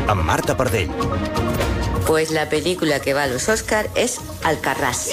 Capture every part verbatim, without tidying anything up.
amb Marta Pardell. Pues la película que va a los Oscar es Alcarràs.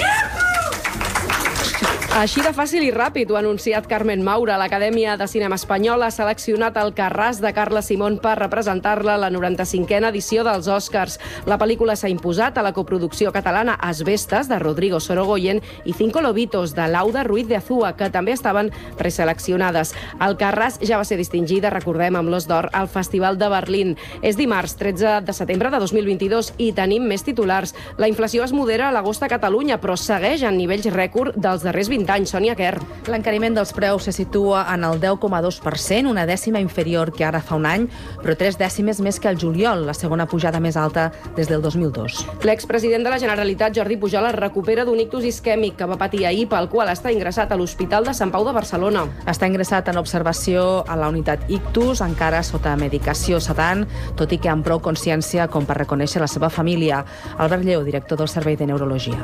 Així de fàcil i ràpid ho ha anunciat Carmen Maura. L'Acadèmia de Cinema Espanyol ha seleccionat Alcarràs de Carla Simón per representar-la a la noranta-cinquena edició dels Oscars. La pel·lícula s'ha imposat a la coproducció catalana Asbestas, de Rodrigo Sorogoyen, i Cinco Lobitos, de Lauda Ruiz de Azúa, que també estaven preseleccionades. Alcarràs ja va ser distingida, recordem, amb l'Os d'Or al Festival de Berlín. És dimarts, tretze de setembre de dos mil vint-i-dos, i tenim més titulars. La inflació es modera a l'agost a Catalunya, però segueix en nivells rècord dels darrers vint anys. Sònia Quer. L'encariment dels preus se situa en el deu coma dos per cent, una dècima inferior que ara fa un any, però tres dècimes més que el juliol, la segona pujada més alta des del dos mil dos. L'expresident de la Generalitat, Jordi Pujol, es recupera d'un ictus isquèmic que va patir ahir, pel qual està ingressat a l'Hospital de Sant Pau de Barcelona. Està ingressat en observació a la unitat ictus, encara sota medicació sedant, tot i que amb prou consciència com per reconèixer la seva família. Albert Lleó, director del Servei de Neurologia.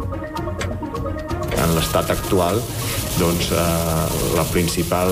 En l'estat actual, doncs, eh, la principal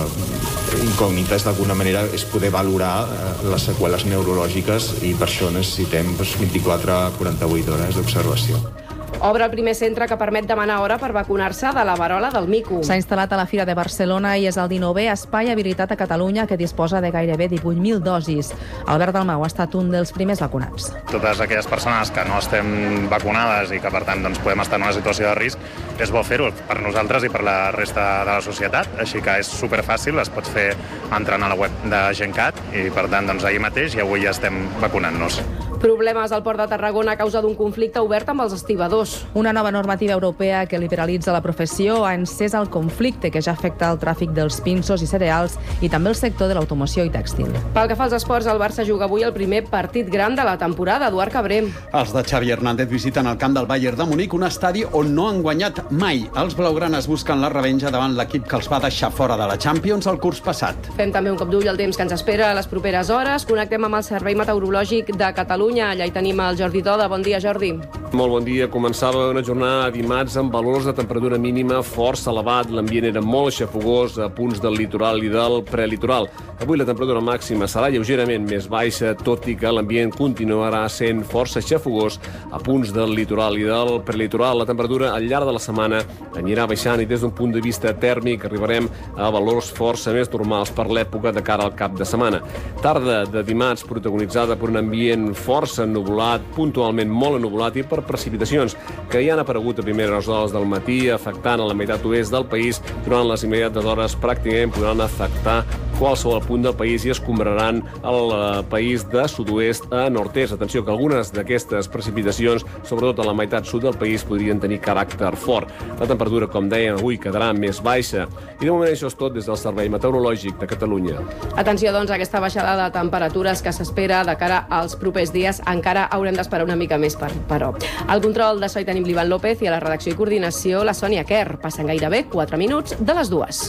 eh, incògnita és, d'alguna manera, és poder valorar eh, les seqüeles neurològiques, i per això necessitem doncs, vint-i-quatre a quaranta-vuit hores d'observació. Obre el primer centre que permet demanar hora per vacunar-se de la verola del mico. S'ha instal·lat a la Fira de Barcelona i és el dinovè espai habilitat a Catalunya que disposa de gairebé divuit mil dosis. Albert Dalmau ha estat un dels primers vacunats. Totes aquelles persones que no estem vacunades i que, per tant, doncs, podem estar en una situació de risc, és bo fer-ho per nosaltres i per la resta de la societat. Així que és superfàcil, es pot fer entrant a la web de Gencat i, per tant, doncs, ahir mateix i avui ja estem vacunant-nos. Problemes al port de Tarragona a causa d'un conflicte obert amb els estibadors. Una nova normativa europea que liberalitza la professió ha encès el conflicte que ja afecta el tràfic dels pinsos i cereals i també el sector de l'automoció i tèxtil. Pel que fa als esports, el Barça juga avui el primer partit gran de la temporada. Eduard Cabré. Els de Xavi Hernández visiten el camp del Bayern de Munic, un estadi on no han guanyat mai. Els blaugranes busquen la revenja davant l'equip que els va deixar fora de la Champions el curs passat. Fem també un cop d'ull al temps que ens espera a les properes hores. Connectem amb el Servei Meteorològic de Catalunya. Allà hi tenim el Jordi Toda. Bon dia, Jordi. Molt bon dia. Començava una jornada dimarts amb valors de temperatura mínima força elevat. L'ambient era molt xafogós a punts del litoral i del prelitoral. Avui la temperatura màxima serà lleugerament més baixa, tot i que l'ambient continuarà sent força xafogós a punts del litoral i del prelitoral. La temperatura al llarg de la setmana anirà baixant i des d'un punt de vista tèrmic arribarem a valors força més normals per l'època de cara al cap de setmana. Tarda de dimarts protagonitzada per un ambient força ennuvolat, puntualment molt ennuvolat, i per precipitacions que hi han aparegut a primeres hores del matí, afectant a la meitat oest del país. Durant les immediates hores pràcticament podran afectar qualsevol punt del país i escombraran el país de sud-oest a nord-est. Atenció, que algunes d'aquestes precipitacions, sobretot a la meitat sud del país, podrien tenir caràcter fort. La temperatura, com dèiem, avui quedarà més baixa. I de moment això és tot des del Servei Meteorològic de Catalunya. Atenció, doncs, a aquesta baixada de temperatures que s'espera de cara als propers dies. Encara haurem d'esperar una mica més, per, però. Al control de so hi tenim l'Ivan López i a la redacció i coordinació la Sònia Quer. Passen gairebé quatre minuts de les dues.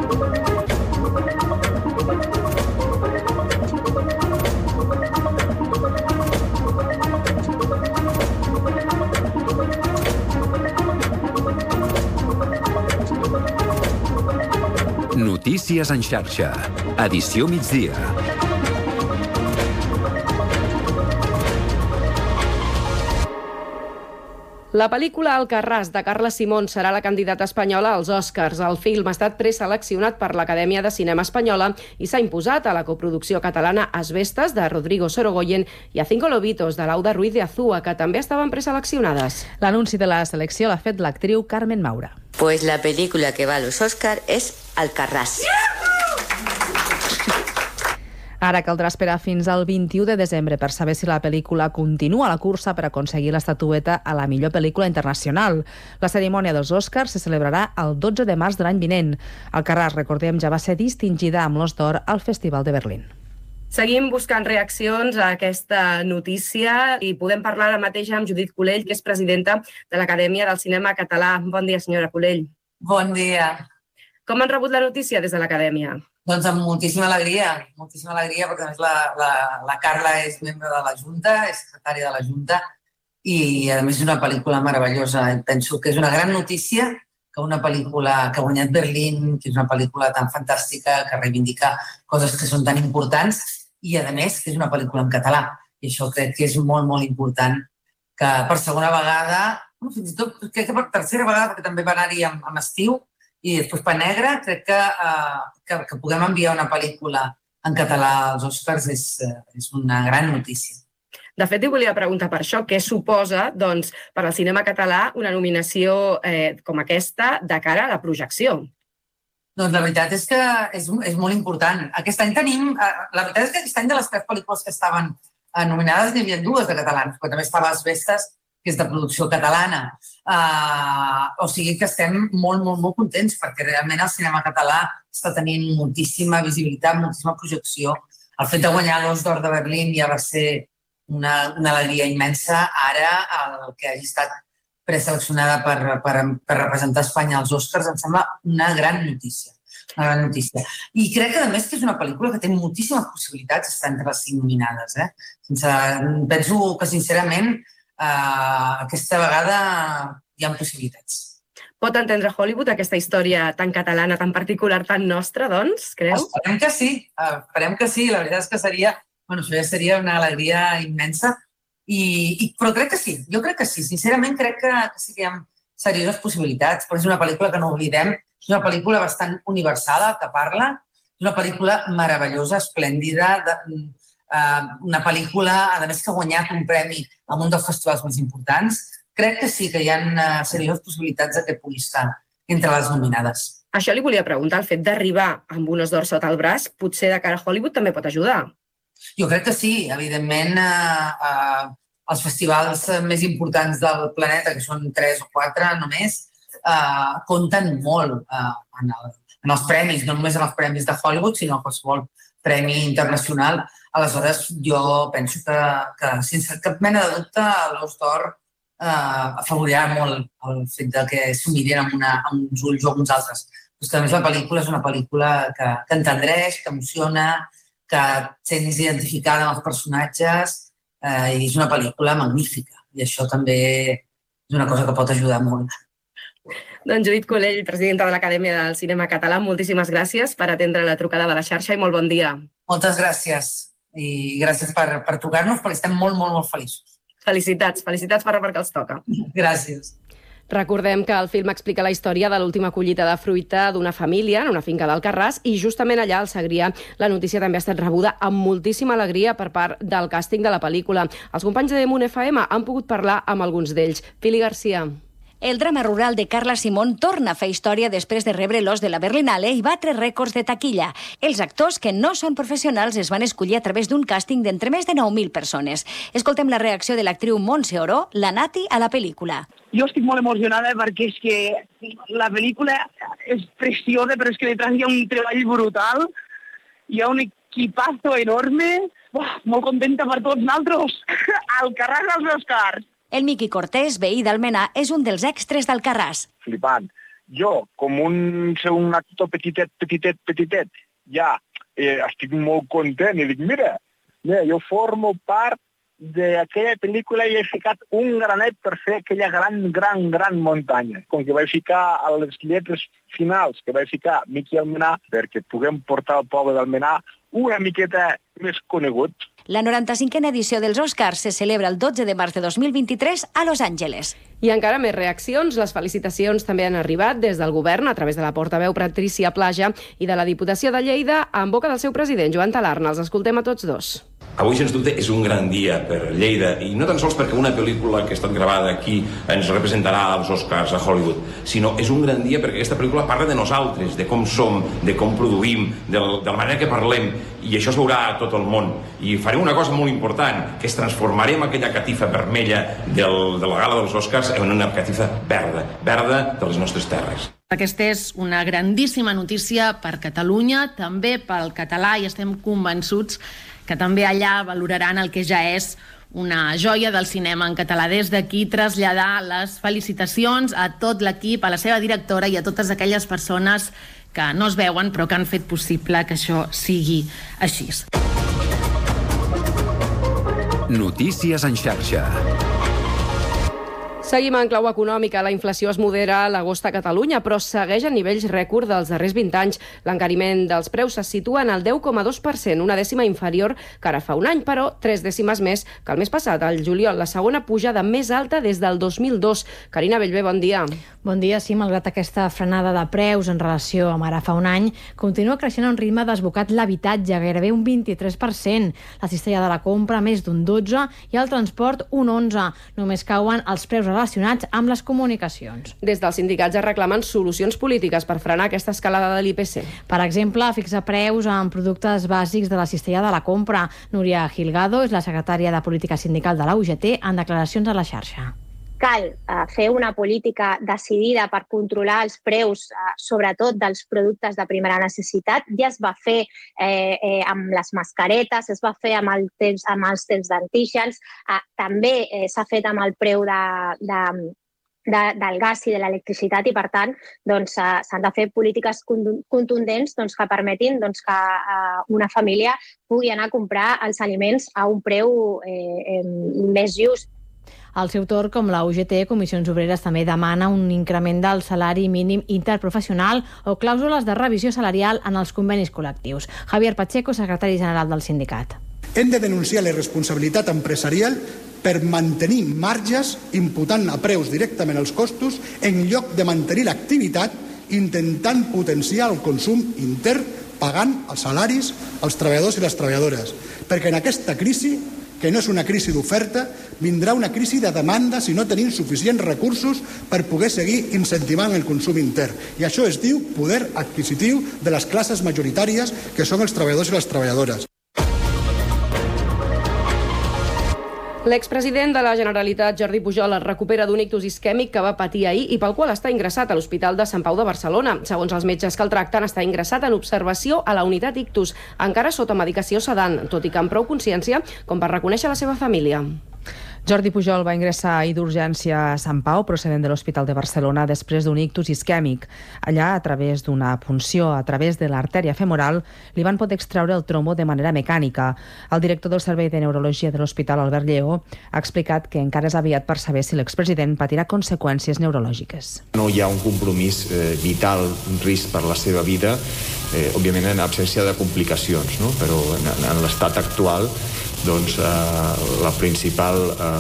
Notícies en xarxa. Edició migdia. La pel·lícula Alcarràs, de Carla Simón, serà la candidata espanyola als Oscars. El film ha estat preseleccionat per l'Acadèmia de Cinema Espanyola i s'ha imposat a la coproducció catalana Asbestas, de Rodrigo Sorogoyen, i a Cinco Lobitos, de Lauda Ruiz de Azúa, que també estaven preseleccionades. L'anunci de la selecció l'ha fet l'actriu Carmen Maura. Pues la película que va a los Oscar es Alcarràs. Ara caldrà esperar fins al vint-i-u de desembre per saber si la pel·lícula continua la cursa per aconseguir l'estatueta a la millor pel·lícula internacional. La cerimònia dels Oscars se celebrarà el dotze de març de l'any vinent. Alcarràs, recordem, ja va ser distingida amb l'Os d'Or al Festival de Berlín. Seguim buscant reaccions a aquesta notícia i podem parlar ara mateix amb Judit Culell, que és presidenta de l'Acadèmia del Cinema Català. Bon dia, senyora Culell. Bon dia. Com han rebut la notícia des de l'Acadèmia? Doncs amb moltíssima alegria, moltíssima alegria, perquè a més la, la, la Carla és membre de la Junta, és secretària de la Junta, i a més és una pel·lícula meravellosa. Penso que és una gran notícia que una pel·lícula que ha guanyat Berlín, que és una pel·lícula tan fantàstica, que reivindica coses que són tan importants, i, a més, que és una pel·lícula en català. I això crec que és molt, molt important, que per segona vegada, fins i tot crec que per tercera vegada, perquè també va anar-hi amb, amb estiu, i després per negre, crec que, uh, que, que puguem enviar una pel·lícula en català als Oscars és, uh, és una gran notícia. De fet, hi volia preguntar per això, què suposa doncs, per al cinema català una nominació eh, com aquesta de cara a la projecció? Doncs la veritat és que és, és molt important. Aquest any tenim... La veritat és que aquest any de les tres pel·lícules que estaven nominades n'hi havia dues de catalans, però també estava Asbestes, que és de producció catalana. Uh, o sigui que estem molt, molt, molt contents perquè realment el cinema català està tenint moltíssima visibilitat, moltíssima projecció. El fet de guanyar l'Os d'Or de Berlín ja va ser una, una alegria immensa. Ara, el que hagi estat preseleccionada per, per, per representar Espanya als Oscars em sembla una gran notícia. Una gran notícia. I crec que, a més, que és una pel·lícula que té moltíssimes possibilitats d'estar entre les cinc nominades. Eh? Sense, penso que, sincerament, eh, aquesta vegada hi ha possibilitats. Pot entendre Hollywood aquesta història tan catalana, tan particular, tan nostra, doncs, creu? Esperem que sí, esperem que sí. La veritat és que seria, bueno, això ja seria una alegria immensa. I, i, però crec que sí, jo crec que sí. Sincerament, crec que, que sí que hi ha serioses possibilitats, però és una pel·lícula que no oblidem. És una pel·lícula bastant universal, que parla. És una pel·lícula meravellosa, esplèndida, de, uh, una pel·lícula, a més, que ha guanyat un premi en un dels festivals més importants. Crec que sí que hi ha uh, serioses possibilitats que pugui estar entre les nominades. Això li volia preguntar, el fet d'arribar amb un Os d'Or sota el braç, potser de cara a Hollywood també pot ajudar. Jo crec que sí. Evidentment, uh, uh, els festivals més importants del planeta, que són tres o quatre només, Uh, compten molt uh, en, el, en els premis, no només en els premis de Hollywood, sinó qualsevol premi internacional. Aleshores, jo penso que, que sense cap mena de dubte, l'Os d'Or uh, afavorirà molt el fet de que s'ho mirin amb, una, amb uns ulls o amb uns altres. Però que, a més, la pel·lícula és una pel·lícula que, que entendreix, que emociona, que et sents identificada amb els personatges, uh, i és una pel·lícula magnífica. I això també és una cosa que pot ajudar molt. Doncs Judit Collell, presidenta de l'Acadèmia del Cinema Català, moltíssimes gràcies per atendre la trucada de la xarxa i molt bon dia. Moltes gràcies i gràcies per, per trucar-nos perquè estem molt, molt, molt feliços. Felicitats, felicitats per perquè els toca. Gràcies. Recordem que el film explica la història de l'última collita de fruita d'una família en una finca d'Alcarràs i justament allà, al Segrià, la notícia també ha estat rebuda amb moltíssima alegria per part del càsting de la pel·lícula. Els companys de Munt F M han pogut parlar amb alguns d'ells. Pili Garcia. El drama rural de Carla Simón torna a fer història després de rebre l'Os de la Berlinale i batre rècords de taquilla. Els actors, que no són professionals, es van escollir a través d'un càsting d'entre més de nou mil persones. Escoltem la reacció de l'actriu Montse Oró, la Nati, a la pel·lícula. Jo estic molt emocionada perquè és que la pel·lícula és preciosa, però és que detrás hi ha un treball brutal, hi ha un equipazo enorme, Uah, molt contenta per tots nosaltres. Alcarràs als Oscars. El Miqui Cortés, veí d'Almenar, és un dels extres d'Alcarràs. Flipant. Jo, com un, ser un actor petitet, petitet, petitet, ja eh, estic molt content i dic, mira, mira, jo formo part d'aquella pel·lícula i he ficat un granet per fer aquella gran, gran, gran muntanya. Com que vaig ficar a les lletres finals, que vaig ficar Miqui Almenar, perquè puguem portar al poble d'Almenar una miqueta més conegut. La noranta-cinquena edició dels Oscars se celebra el dotze de març de dos mil vint-i-tres a Los Angeles. I encara més reaccions. Les felicitacions també han arribat des del govern a través de la portaveu Patricia Plaja i de la Diputació de Lleida en boca del seu president, Joan Talarna. Els escoltem a tots dos. Avui, sens dubte, és un gran dia per Lleida, i no tan sols perquè una pel·lícula que ha estat gravada aquí ens representarà als Oscars a Hollywood, sinó és un gran dia perquè aquesta pel·lícula parla de nosaltres, de com som, de com produïm, de la manera que parlem, i això es veurà a tot el món. I farem una cosa molt important, que és transformarem aquella catifa vermella del, de la gala dels Oscars en una catifa verda, verda de les nostres terres. Aquesta és una grandíssima notícia per Catalunya, també pel català, i estem convençuts que també allà valoraran el que ja és una joia del cinema en català. Des d'aquí traslladar les felicitacions a tot l'equip, a la seva directora i a totes aquelles persones que no es veuen però que han fet possible que això sigui així. Notícies en xarxa. Seguim en clau econòmica. La inflació es modera a l'agost a Catalunya, però segueix a nivells rècord dels darrers vint anys. L'encariment dels preus se situa en el deu coma dos per cent, una dècima inferior que ara fa un any, però tres dècimes més que el mes passat, al juliol. La segona pujada més alta des del dos mil dos. Carina Bellver, bon dia. Bon dia. Sí, malgrat aquesta frenada de preus en relació amb ara fa un any, continua creixent a un ritme desbocat l'habitatge, gairebé un vint-i-tres per cent. La cistella de la compra, més d'un dotze per cent, i el transport, un onze per cent. Només cauen els preus relacionats amb les comunicacions. Des dels sindicats es reclamen solucions polítiques per frenar aquesta escalada de l'I P C. Per exemple, fixar preus en productes bàsics de la cistella de la compra. Núria Gilgado és la secretària de Política Sindical de la U G T en declaracions a la xarxa. Cal eh, fer una política decidida per controlar els preus, eh, sobretot dels productes de primera necessitat. Ja es va fer eh, eh, amb les mascaretes, es va fer amb, el temps, amb els temps d'antígens, eh, també eh, s'ha fet amb el preu de, de, de, del gas i de l'electricitat i, per tant, doncs, eh, s'han de fer polítiques contundents doncs, que permetin doncs, que eh, una família pugui anar a comprar els aliments a un preu eh, eh, més just. Al seu torn, com la U G T, Comissions Obreres també demana un increment del salari mínim interprofessional o clàusules de revisió salarial en els convenis col·lectius. Javier Pacheco, secretari general del sindicat. Hem de denunciar la responsabilitat empresarial per mantenir marges imputant a preus directament els costos en lloc de mantenir l'activitat intentant potenciar el consum intern pagant els salaris als treballadors i les treballadores. Perquè en aquesta crisi, que no és una crisi d'oferta, vindrà una crisi de demanda si no tenim suficients recursos per poder seguir incentivant el consum intern. I això es diu poder adquisitiu de les classes majoritàries, que són els treballadors i les treballadores. L'expresident de la Generalitat, Jordi Pujol, es recupera d'un ictus isquèmic que va patir ahir i pel qual està ingressat a l'Hospital de Sant Pau de Barcelona. Segons els metges que el tracten, està ingressat en observació a la unitat ictus, encara sota medicació sedant, tot i que amb prou consciència com per reconèixer la seva família. Jordi Pujol va ingressar ahir d'urgència a Sant Pau, procedent de l'Hospital de Barcelona, després d'un ictus isquèmic. Allà, a través d'una punció a través de l'artèria femoral, li van poder extreure el trombo de manera mecànica. El director del Servei de Neurologia de l'Hospital, Albert Lleó, ha explicat que encara és aviat per saber si l'expresident patirà conseqüències neurològiques. No hi ha un compromís eh, vital, un risc per la seva vida, eh, òbviament en absència de complicacions, no? Però en, en l'estat actual doncs eh, la principal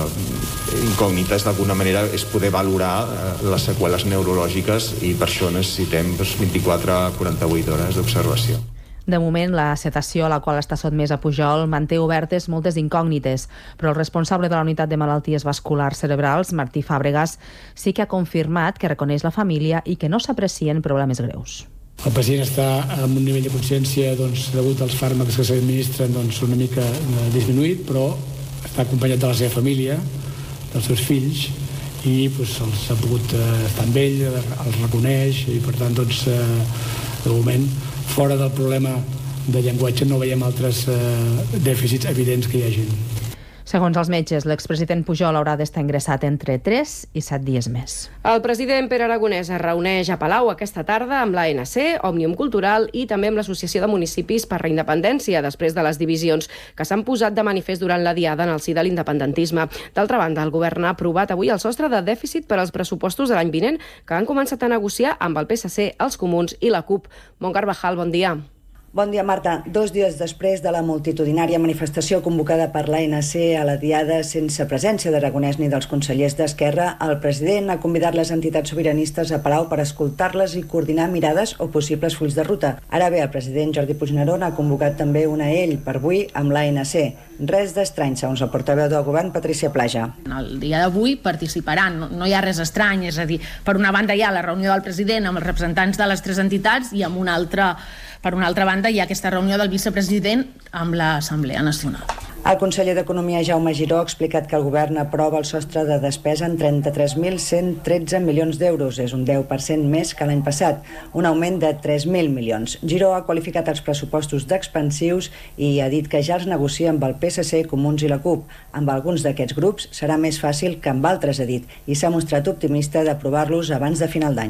eh, incògnita és d'alguna manera és poder valorar eh, les seqüeles neurològiques i per això necessitem doncs, vint-i-quatre a quaranta-vuit hores d'observació. De moment, la sedació a la qual està sotmès a Pujol manté obertes moltes incògnites, però el responsable de la Unitat de Malalties Vasculars Cerebrals, Martí Fàbregas, sí que ha confirmat que reconeix la família i que no s'aprecien problemes greus. El pacient està amb un nivell de consciència doncs, degut als fàrmacs que s'administren doncs, una mica eh, disminuït, però està acompanyat de la seva família, dels seus fills, i doncs, els ha pogut eh, estar amb ell, els reconeix, i per tant, doncs, eh, de moment, fora del problema de llenguatge no veiem altres eh, dèficits evidents que hi hagin. Segons els metges, l'expresident Pujol haurà d'estar ingressat entre tres i set dies més. El president Pere Aragonès es reuneix a Palau aquesta tarda amb l'A N C, Òmnium Cultural i també amb l'Associació de Municipis per la Independència, després de les divisions que s'han posat de manifest durant la diada en el si de l'independentisme. D'altra banda, el govern ha aprovat avui el sostre de dèficit per als pressupostos de l'any vinent, que han començat a negociar amb el P S C, els Comuns i la CUP. Mont Carvajal, bon dia. Bon dia, Marta. Dos dies després de la multitudinària manifestació convocada per l'A N C a la diada sense presència d'Aragonès ni dels consellers d'Esquerra, el president ha convidat les entitats sobiranistes a Palau per escoltar-les i coordinar mirades o possibles fulls de ruta. Ara bé, el president Jordi Puigneró ha convocat també una ell per avui amb l'A N C. Res d'estrany, segons el portaveu del govern, Patricia Plaja. El dia d'avui participaran, no, no hi ha res estrany, és a dir, per una banda hi ha la reunió del president amb els representants de les tres entitats i amb una altra, per una altra banda hi ha aquesta reunió del vicepresident amb l'Assemblea Nacional. El conseller d'Economia, Jaume Giró, ha explicat que el govern aprova el sostre de despesa en trenta-tres mil cent tretze milions d'euros. És un deu per cent més que l'any passat, un augment de tres mil milions. Giró ha qualificat els pressupostos d'expansius i ha dit que ja els negocia amb el P S C, Comuns i la CUP. Amb alguns d'aquests grups serà més fàcil que amb altres, ha dit, i s'ha mostrat optimista d'aprovar-los abans de final d'any.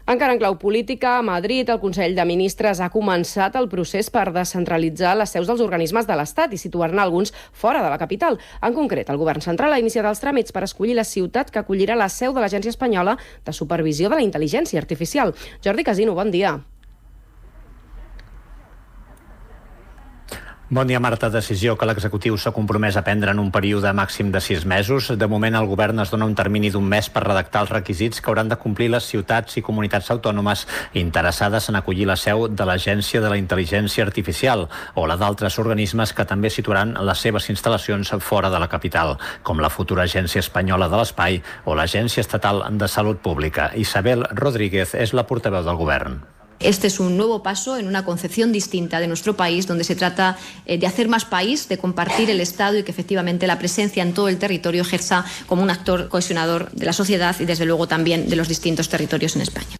Encara en clau política, a Madrid el Consell de Ministres ha començat el procés per descentralitzar les seus dels organismes de l'Estat i situar-ne alguns fora de la capital. En concret, el govern central ha iniciat els tràmits per escollir la ciutat que acollirà la seu de l'Agència Espanyola de Supervisió de la Intel·ligència Artificial. Jordi Casino, bon dia. Bon dia, Marta. Decisió que l'executiu s'ha compromès a prendre en un període màxim de sis mesos. De moment, el govern es dona un termini d'un mes per redactar els requisits que hauran de complir les ciutats i comunitats autònomes interessades en acollir la seu de l'Agència de la Intel·ligència Artificial o la d'altres organismes que també situaran les seves instal·lacions fora de la capital, com la futura Agència Espanyola de l'Espai o l'Agència Estatal de Salut Pública. Isabel Rodríguez és la portaveu del govern. Este es un nuevo paso en una concepción distinta de nuestro país, donde se trata eh, de hacer más país, de compartir el Estado y que efectivamente la presencia en todo el territorio ejerza como un actor cohesionador de la sociedad y desde luego también de los distintos territorios en España.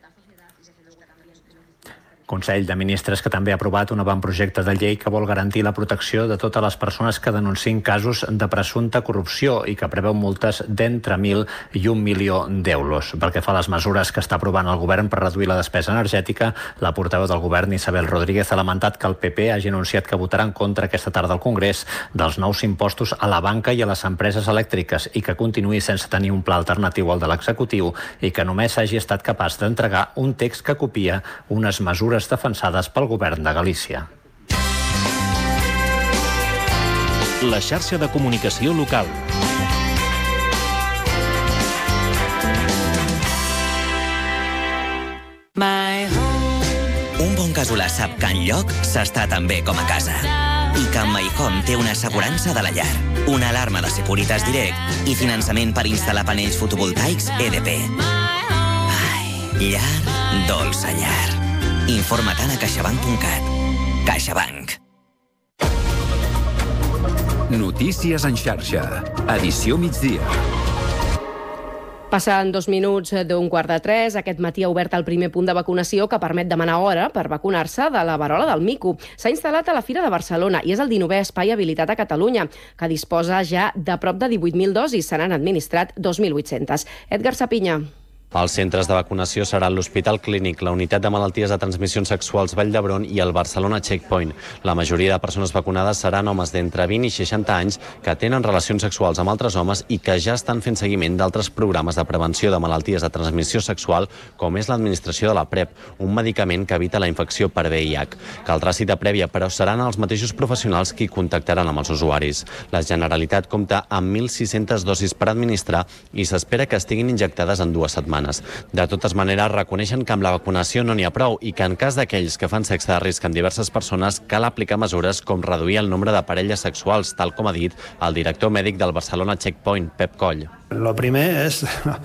Consell de Ministres que també ha aprovat un avantprojecte de llei que vol garantir la protecció de totes les persones que denunciïn casos de presumpta corrupció i que preveu multes d'entre mil i un milió d'euros. Pel que fa a les mesures que està aprovant el govern per reduir la despesa energètica, la portaveu del govern, Isabel Rodríguez, ha lamentat que el P P hagi anunciat que votarà en contra aquesta tarda al Congrés dels nous impostos a la banca i a les empreses elèctriques i que continuï sense tenir un pla alternatiu al de l'executiu i que només hagi estat capaç d'entregar un text que copia unes mesures defensades pel govern de Galícia. La xarxa de comunicació local. Un bon casolà sap que enlloc s'està tan bé com a casa. I que amb MyHome té una assegurança de la llar, una alarma de Securitas Direct i finançament per instal·lar panells fotovoltaics E D P. Ai, llar, dolça llar. Informa't a caixabank punt cat. CaixaBank. Notícies en xarxa. Edició migdia. Passant dos minuts d'un quart de tres, aquest matí ha obert el primer punt de vacunació que permet demanar hora per vacunar-se de la verola del mico. S'ha instal·lat a la Fira de Barcelona i és el dinovè espai habilitat a Catalunya, que disposa ja de prop de divuit mil dosis. Se n'han administrat dos mil vuit-centes. Edgar Sapinya. Els centres de vacunació seran l'Hospital Clínic, la Unitat de Malalties de Transmissions Sexuals Vall d'Hebron i el Barcelona Checkpoint. La majoria de persones vacunades seran homes d'entre vint i seixanta anys que tenen relacions sexuals amb altres homes i que ja estan fent seguiment d'altres programes de prevenció de malalties de transmissió sexual, com és l'administració de la PrEP, un medicament que evita la infecció per V I H. Caldrà cita prèvia, però seran els mateixos professionals qui contactaran amb els usuaris. La Generalitat compta amb mil sis-centes dosis per administrar i s'espera que estiguin injectades en dues setmanes. De totes maneres, reconeixen que amb la vacunació no n'hi ha prou i que en cas d'aquells que fan sexe de risc amb diverses persones cal aplicar mesures com reduir el nombre de parelles sexuals, tal com ha dit el director mèdic del Barcelona Checkpoint, Pep Coll. El primer és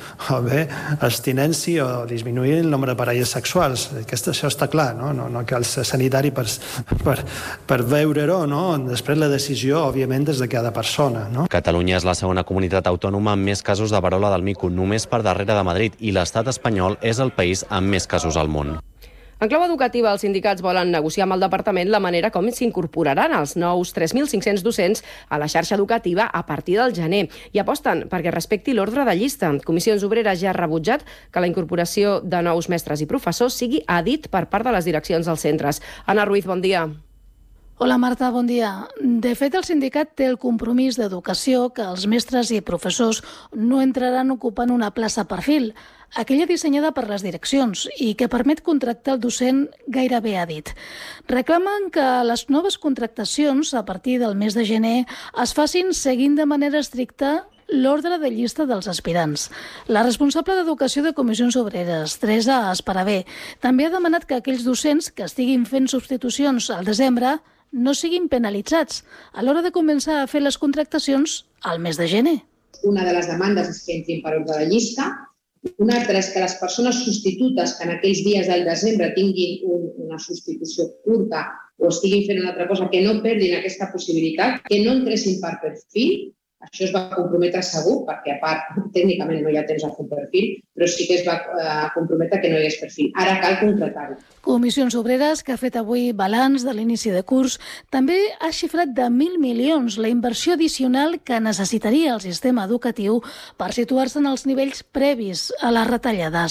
o bé abstinència o disminuir el nombre de parelles sexuals. Aquest, això està clar, no? No, no cal ser sanitari per, per, per veure-ho, no? Després la decisió, òbviament, és de cada persona. No? Catalunya és la segona comunitat autònoma amb més casos de verola del mico, només per darrere de Madrid, i l'estat espanyol és el país amb més casos al món. En clau educativa, els sindicats volen negociar amb el departament la manera com s'incorporaran els nous tres mil cinc-cents docents a la xarxa educativa a partir del gener i aposten perquè respecti l'ordre de llista. Comissions Obreres ja ha rebutjat que la incorporació de nous mestres i professors sigui a dit per part de les direccions dels centres. Anna Ruiz, bon dia. Hola Marta, bon dia. De fet, el sindicat té el compromís d'educació que els mestres i professors no entraran ocupant una plaça per fil, aquella dissenyada per les direccions i que permet contractar el docent gairebé a dit. Reclamen que les noves contractacions a partir del mes de gener es facin seguint de manera estricta l'ordre de llista dels aspirants. La responsable d'Educació de Comissions Obreres, Teresa Esparabé, també ha demanat que aquells docents que estiguin fent substitucions al desembre no siguin penalitzats a l'hora de començar a fer les contractacions al mes de gener. Una de les demandes és que entrin per ordre de llista. Una altra és que les persones substitutes que en aquells dies del desembre tinguin un, una substitució curta o estiguin fent una altra cosa, que no perdin aquesta possibilitat, que no entressin per perfil. Això es va comprometre segur, perquè a part, tècnicament no hi ha temps a fer un perfil, però sí que es va eh, comprometre que no hi hagués perfil. Ara cal concretar-ho. Comissions Obreres, que ha fet avui balanç de l'inici de curs, també ha xifrat de mil milions la inversió addicional que necessitaria el sistema educatiu per situar-se en els nivells previs a les retallades.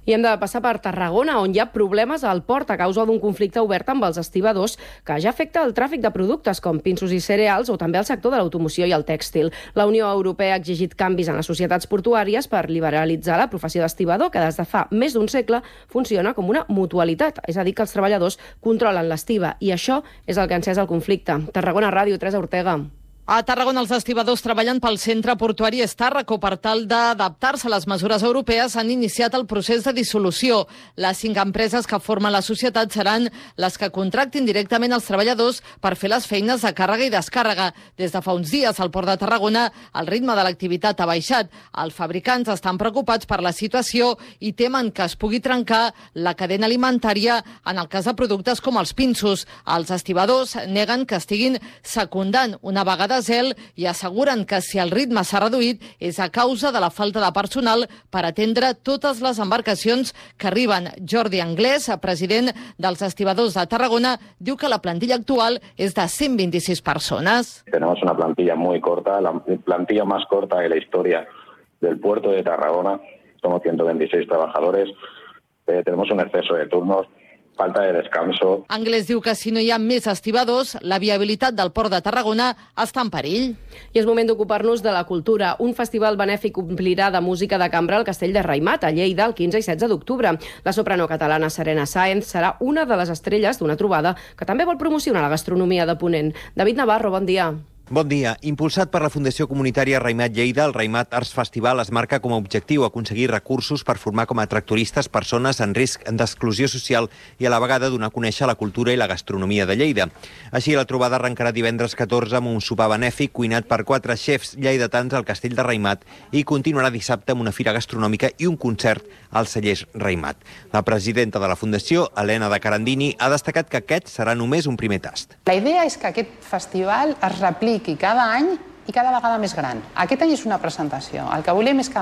I hem de passar per Tarragona, on hi ha problemes al port a causa d'un conflicte obert amb els estibadors que ja afecta el tràfic de productes com pinsos i cereals o també el sector de l'automoció i el tèxtil. La Unió Europea ha exigit canvis en les societats portuàries per liberalitzar la professió d'estibador, que des de fa més d'un segle funciona com una mutualitat, és a dir, que els treballadors controlen l'estiva, i això és el que ha encès el conflicte. Tarragona Ràdio, Teresa Ortega. A Tarragona, els estibadors treballen pel centre portuari Estàrraco. Per tal d'adaptar-se a les mesures europees, han iniciat el procés de dissolució. Les cinc empreses que formen la societat seran les que contractin directament els treballadors per fer les feines de càrrega i descàrrega. Des de fa uns dies, al Port de Tarragona, el ritme de l'activitat ha baixat. Els fabricants estan preocupats per la situació i temen que es pugui trencar la cadena alimentària en el cas de productes com els pinsos. Els estibadors neguen que estiguin secundant una vegada zel i asseguren que si el ritme s'ha reduït és a causa de la falta de personal per atendre totes les embarcacions que arriben. Jordi Anglès, president dels estibadors de Tarragona, diu que la plantilla actual és de cent vint-i-sis persones. Tenemos una plantilla muy corta, la plantilla más corta de la historia del puerto de Tarragona. Somos ciento veintiséis trabajadores, eh, tenemos un exceso de turnos, falta de descanso. Anglès diu que si no hi ha més estibadors, la viabilitat del Port de Tarragona està en perill. I és moment d'ocupar-nos de la cultura. Un festival benèfic omplirà de música de cambra al Castell de Raimat, a Lleida, el quinze i setze d'octubre. La soprano catalana Serena Sáenz serà una de les estrelles d'una trobada que també vol promocionar la gastronomia de Ponent. David Navarro, bon dia. Bon dia. Impulsat per la Fundació Comunitària Raimat Lleida, el Raimat Arts Festival es marca com a objectiu aconseguir recursos per formar com a tractoristes persones en risc d'exclusió social i a la vegada donar a conèixer la cultura i la gastronomia de Lleida. Així, la trobada arrencarà divendres catorze amb un sopar benèfic cuinat per quatre xefs lleidatans al Castell de Raimat i continuarà dissabte amb una fira gastronòmica i un concert als cellers Raimat. La presidenta de la Fundació, Helena de Carandini, ha destacat que aquest serà només un primer tast. La idea és que aquest festival es repliqui cada any i cada vegada més gran. Aquest any és una presentació. El que volem és que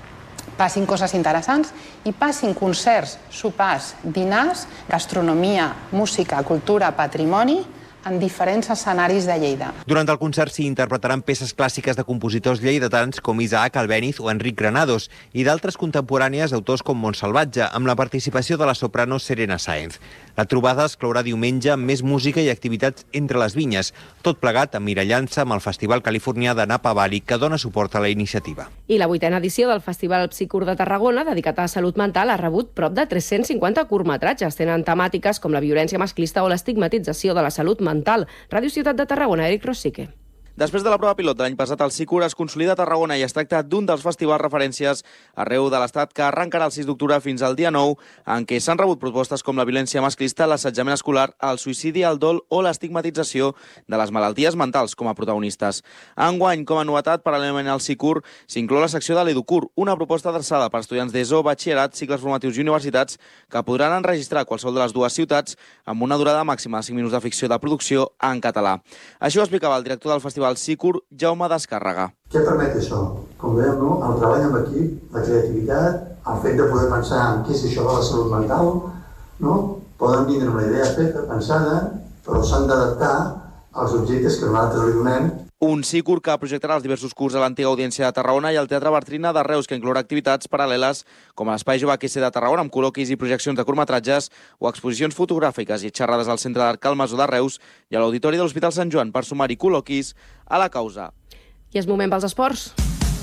passin coses interessants i passin concerts, sopars, dinars, gastronomia, música, cultura, patrimoni en diferents escenaris de Lleida. Durant el concert s'hi interpretaran peces clàssiques de compositors lleidatans com Isaac Albéniz o Enric Granados i d'altres contemporànies d'autors com Montsalvatge, amb la participació de la soprano Serena Sáenz. La trobada es clourà diumenge amb més música i activitats entre les vinyes, tot plegat amb mirallança amb el Festival Californià de Napa Valley, que dona suport a la iniciativa. I la vuitena edició del Festival Psicur de Tarragona, dedicat a salut mental, ha rebut prop de tres-cents cinquanta curtmetratges. Tenen temàtiques com la violència masclista o l'estigmatització de la salut mental. Ràdio Ciutat de Tarragona, Eric Rosique. Després de la prova pilot de l'any passat, el Psicur es consolida a Tarragona i es tracta d'un dels festivals referències arreu de l'Estat que arrencarà el sis d'octubre fins al dia nou, en què s'han rebut propostes com la violència masclista, l'assetjament escolar, el suïcidi, el dol o l'estigmatització de les malalties mentals com a protagonistes. Enguany, com a novetat, paral·lelament al Psicur, s'inclou la secció de l'Educur, una proposta adreçada per estudiants d'ESO, batxillerat, cicles formatius i universitats que podran enregistrar qualsevol de les dues ciutats amb una durada màxima de cinc minuts de ficció de producció en català. Això ho explicava el director del festival el Psicur, Jaume Descàrrega. Què permet això? Com veiem, no? El treball amb equip, la creativitat, el fet de poder pensar en què és això de la salut mental, no? Poden vindre una idea feta, pensada, però s'han d'adaptar als objectes que nosaltres li donem. Un Psicur que projectarà els diversos curs a l'antiga Audiència de Tarragona i al Teatre Bartrina de Reus, que inclourà activitats paral·leles com l'Espai Jove Q C de Tarragona amb col·loquis i projeccions de curtmetratges o exposicions fotogràfiques i xerrades al Centre d'Art Cal Masó de Reus i a l'Auditori de l'Hospital Sant Joan per sumar-hi col·loquis a la causa. I és moment pels esports,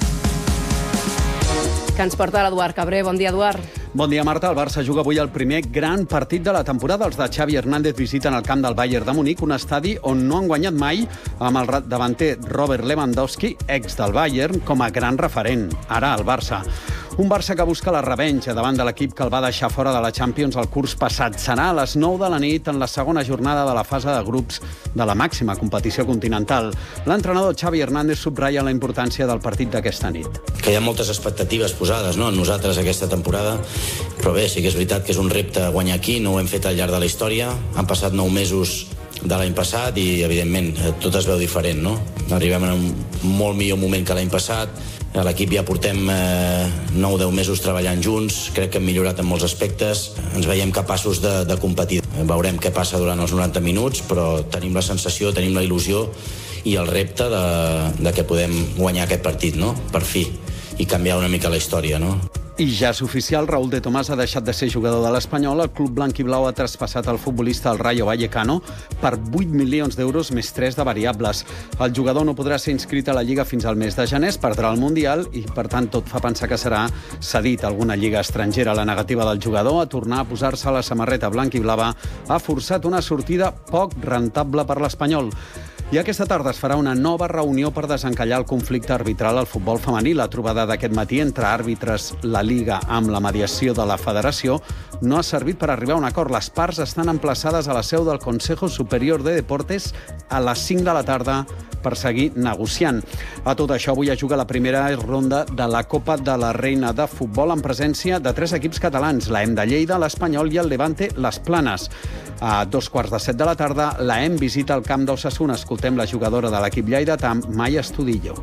que ens porta l'Eduard Cabré. Bon dia, Eduard. Bon dia, Marta. El Barça juga avui el primer gran partit de la temporada. Els de Xavi Hernández visiten el camp del Bayern de Munic, un estadi on no han guanyat mai, amb el davanter Robert Lewandowski, ex del Bayern, com a gran referent. Ara el Barça. Un Barça que busca la revenja davant de l'equip que el va deixar fora de la Champions el curs passat. Serà a les nou de la nit en la segona jornada de la fase de grups de la màxima competició continental. L'entrenador Xavi Hernández subratlla la importància del partit d'aquesta nit. Que hi ha moltes expectatives posades, no?, en nosaltres aquesta temporada, però bé, sí que és veritat que és un repte guanyar aquí, no ho hem fet al llarg de la història, han passat nou mesos de l'any passat i, evidentment, tot es veu diferent, no? Arribem en un molt millor moment que l'any passat, a l'equip ja portem eh, nou o deu mesos treballant junts, crec que hem millorat en molts aspectes, ens veiem capaços de, de competir. Veurem què passa durant els noranta minuts, però tenim la sensació, tenim la il·lusió i el repte de, de que podem guanyar aquest partit, no?, per fi, i canviar una mica la història, no? I ja és oficial, Raúl de Tomàs ha deixat de ser jugador de l'Espanyol. El club blanc i blau ha traspassat el futbolista al Rayo Vallecano per vuit milions d'euros més tres de variables. El jugador no podrà ser inscrit a la Lliga fins al mes de gener, perdrà el Mundial i, per tant, tot fa pensar que serà cedit a alguna lliga estrangera. La negativa del jugador a tornar a posar-se la samarreta blanc i blava ha forçat una sortida poc rentable per l'Espanyol. I aquesta tarda es farà una nova reunió per desencallar el conflicte arbitral al futbol femení. La trobada d'aquest matí entre àrbitres, la Liga, amb la mediació de la Federació, no ha servit per arribar a un acord. Les parts estan emplaçades a la seu del Consejo Superior de Deportes a les cinc de la tarda per seguir negociant. A tot això, avui es juga la primera ronda de la Copa de la Reina de Futbol en presència de tres equips catalans, l'A E M de Lleida, l'Espanyol i el Levante Les Planes. A dos quarts de set de la tarda, l'A E M visita el camp d'Osasuna. Escoltem la jugadora de l'equip lleidatà, Maya Estudillo.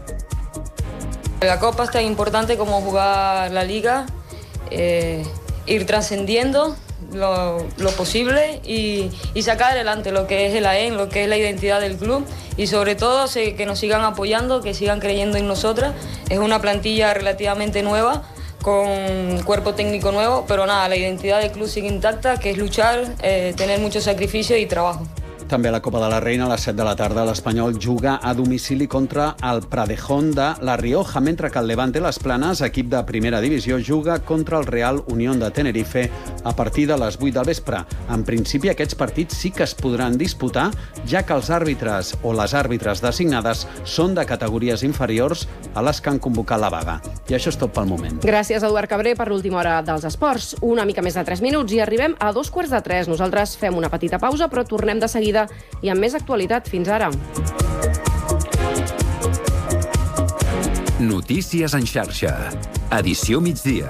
La Copa es tan importante como jugar la Liga, eh, ir trascendiendo lo, lo posible y, y sacar adelante lo que es el A E M, lo que es la identidad del club y sobre todo que nos sigan apoyando, que sigan creyendo en nosotras. Es una plantilla relativamente nueva, con cuerpo técnico nuevo, pero nada, la identidad del club sigue intacta, que es luchar, eh, tener mucho sacrificio y trabajo. També a la Copa de la Reina, a les set de la tarda, l'Espanyol juga a domicili contra el Pradejón de La Rioja, mentre que el Levante Les Planes, equip de primera divisió, juga contra el Real Unión de Tenerife a partir de les vuit del vespre. En principi, aquests partits sí que es podran disputar, ja que els àrbitres o les àrbitres designades són de categories inferiors a les que han convocat la vaga. I això és tot pel moment. Gràcies, Eduard Cabré, per l'última hora dels esports. Una mica més de tres minuts i arribem a dos quarts de tres. Nosaltres fem una petita pausa, però tornem de seguida i amb més actualitat. Fins ara. Notícies en xarxa. Edició migdia.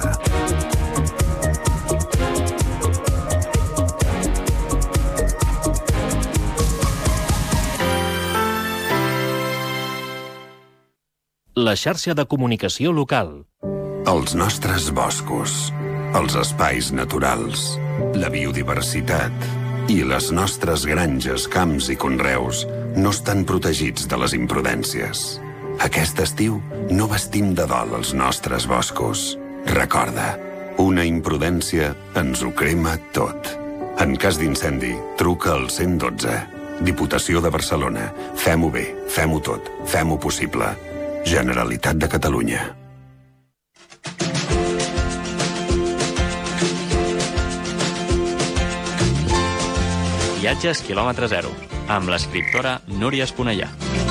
La xarxa de comunicació local. Els nostres boscos, els espais naturals, la biodiversitat i les nostres granges, camps i conreus no estan protegits de les imprudències. Aquest estiu no vestim de dol els nostres boscos. Recorda, una imprudència ens ho crema tot. En cas d'incendi, truca al cent i dotze. Diputació de Barcelona. Fem-ho bé, fem-ho tot, fem-ho possible. Generalitat de Catalunya. Viatges quilòmetre zero, amb l'escriptora Núria Esponellà.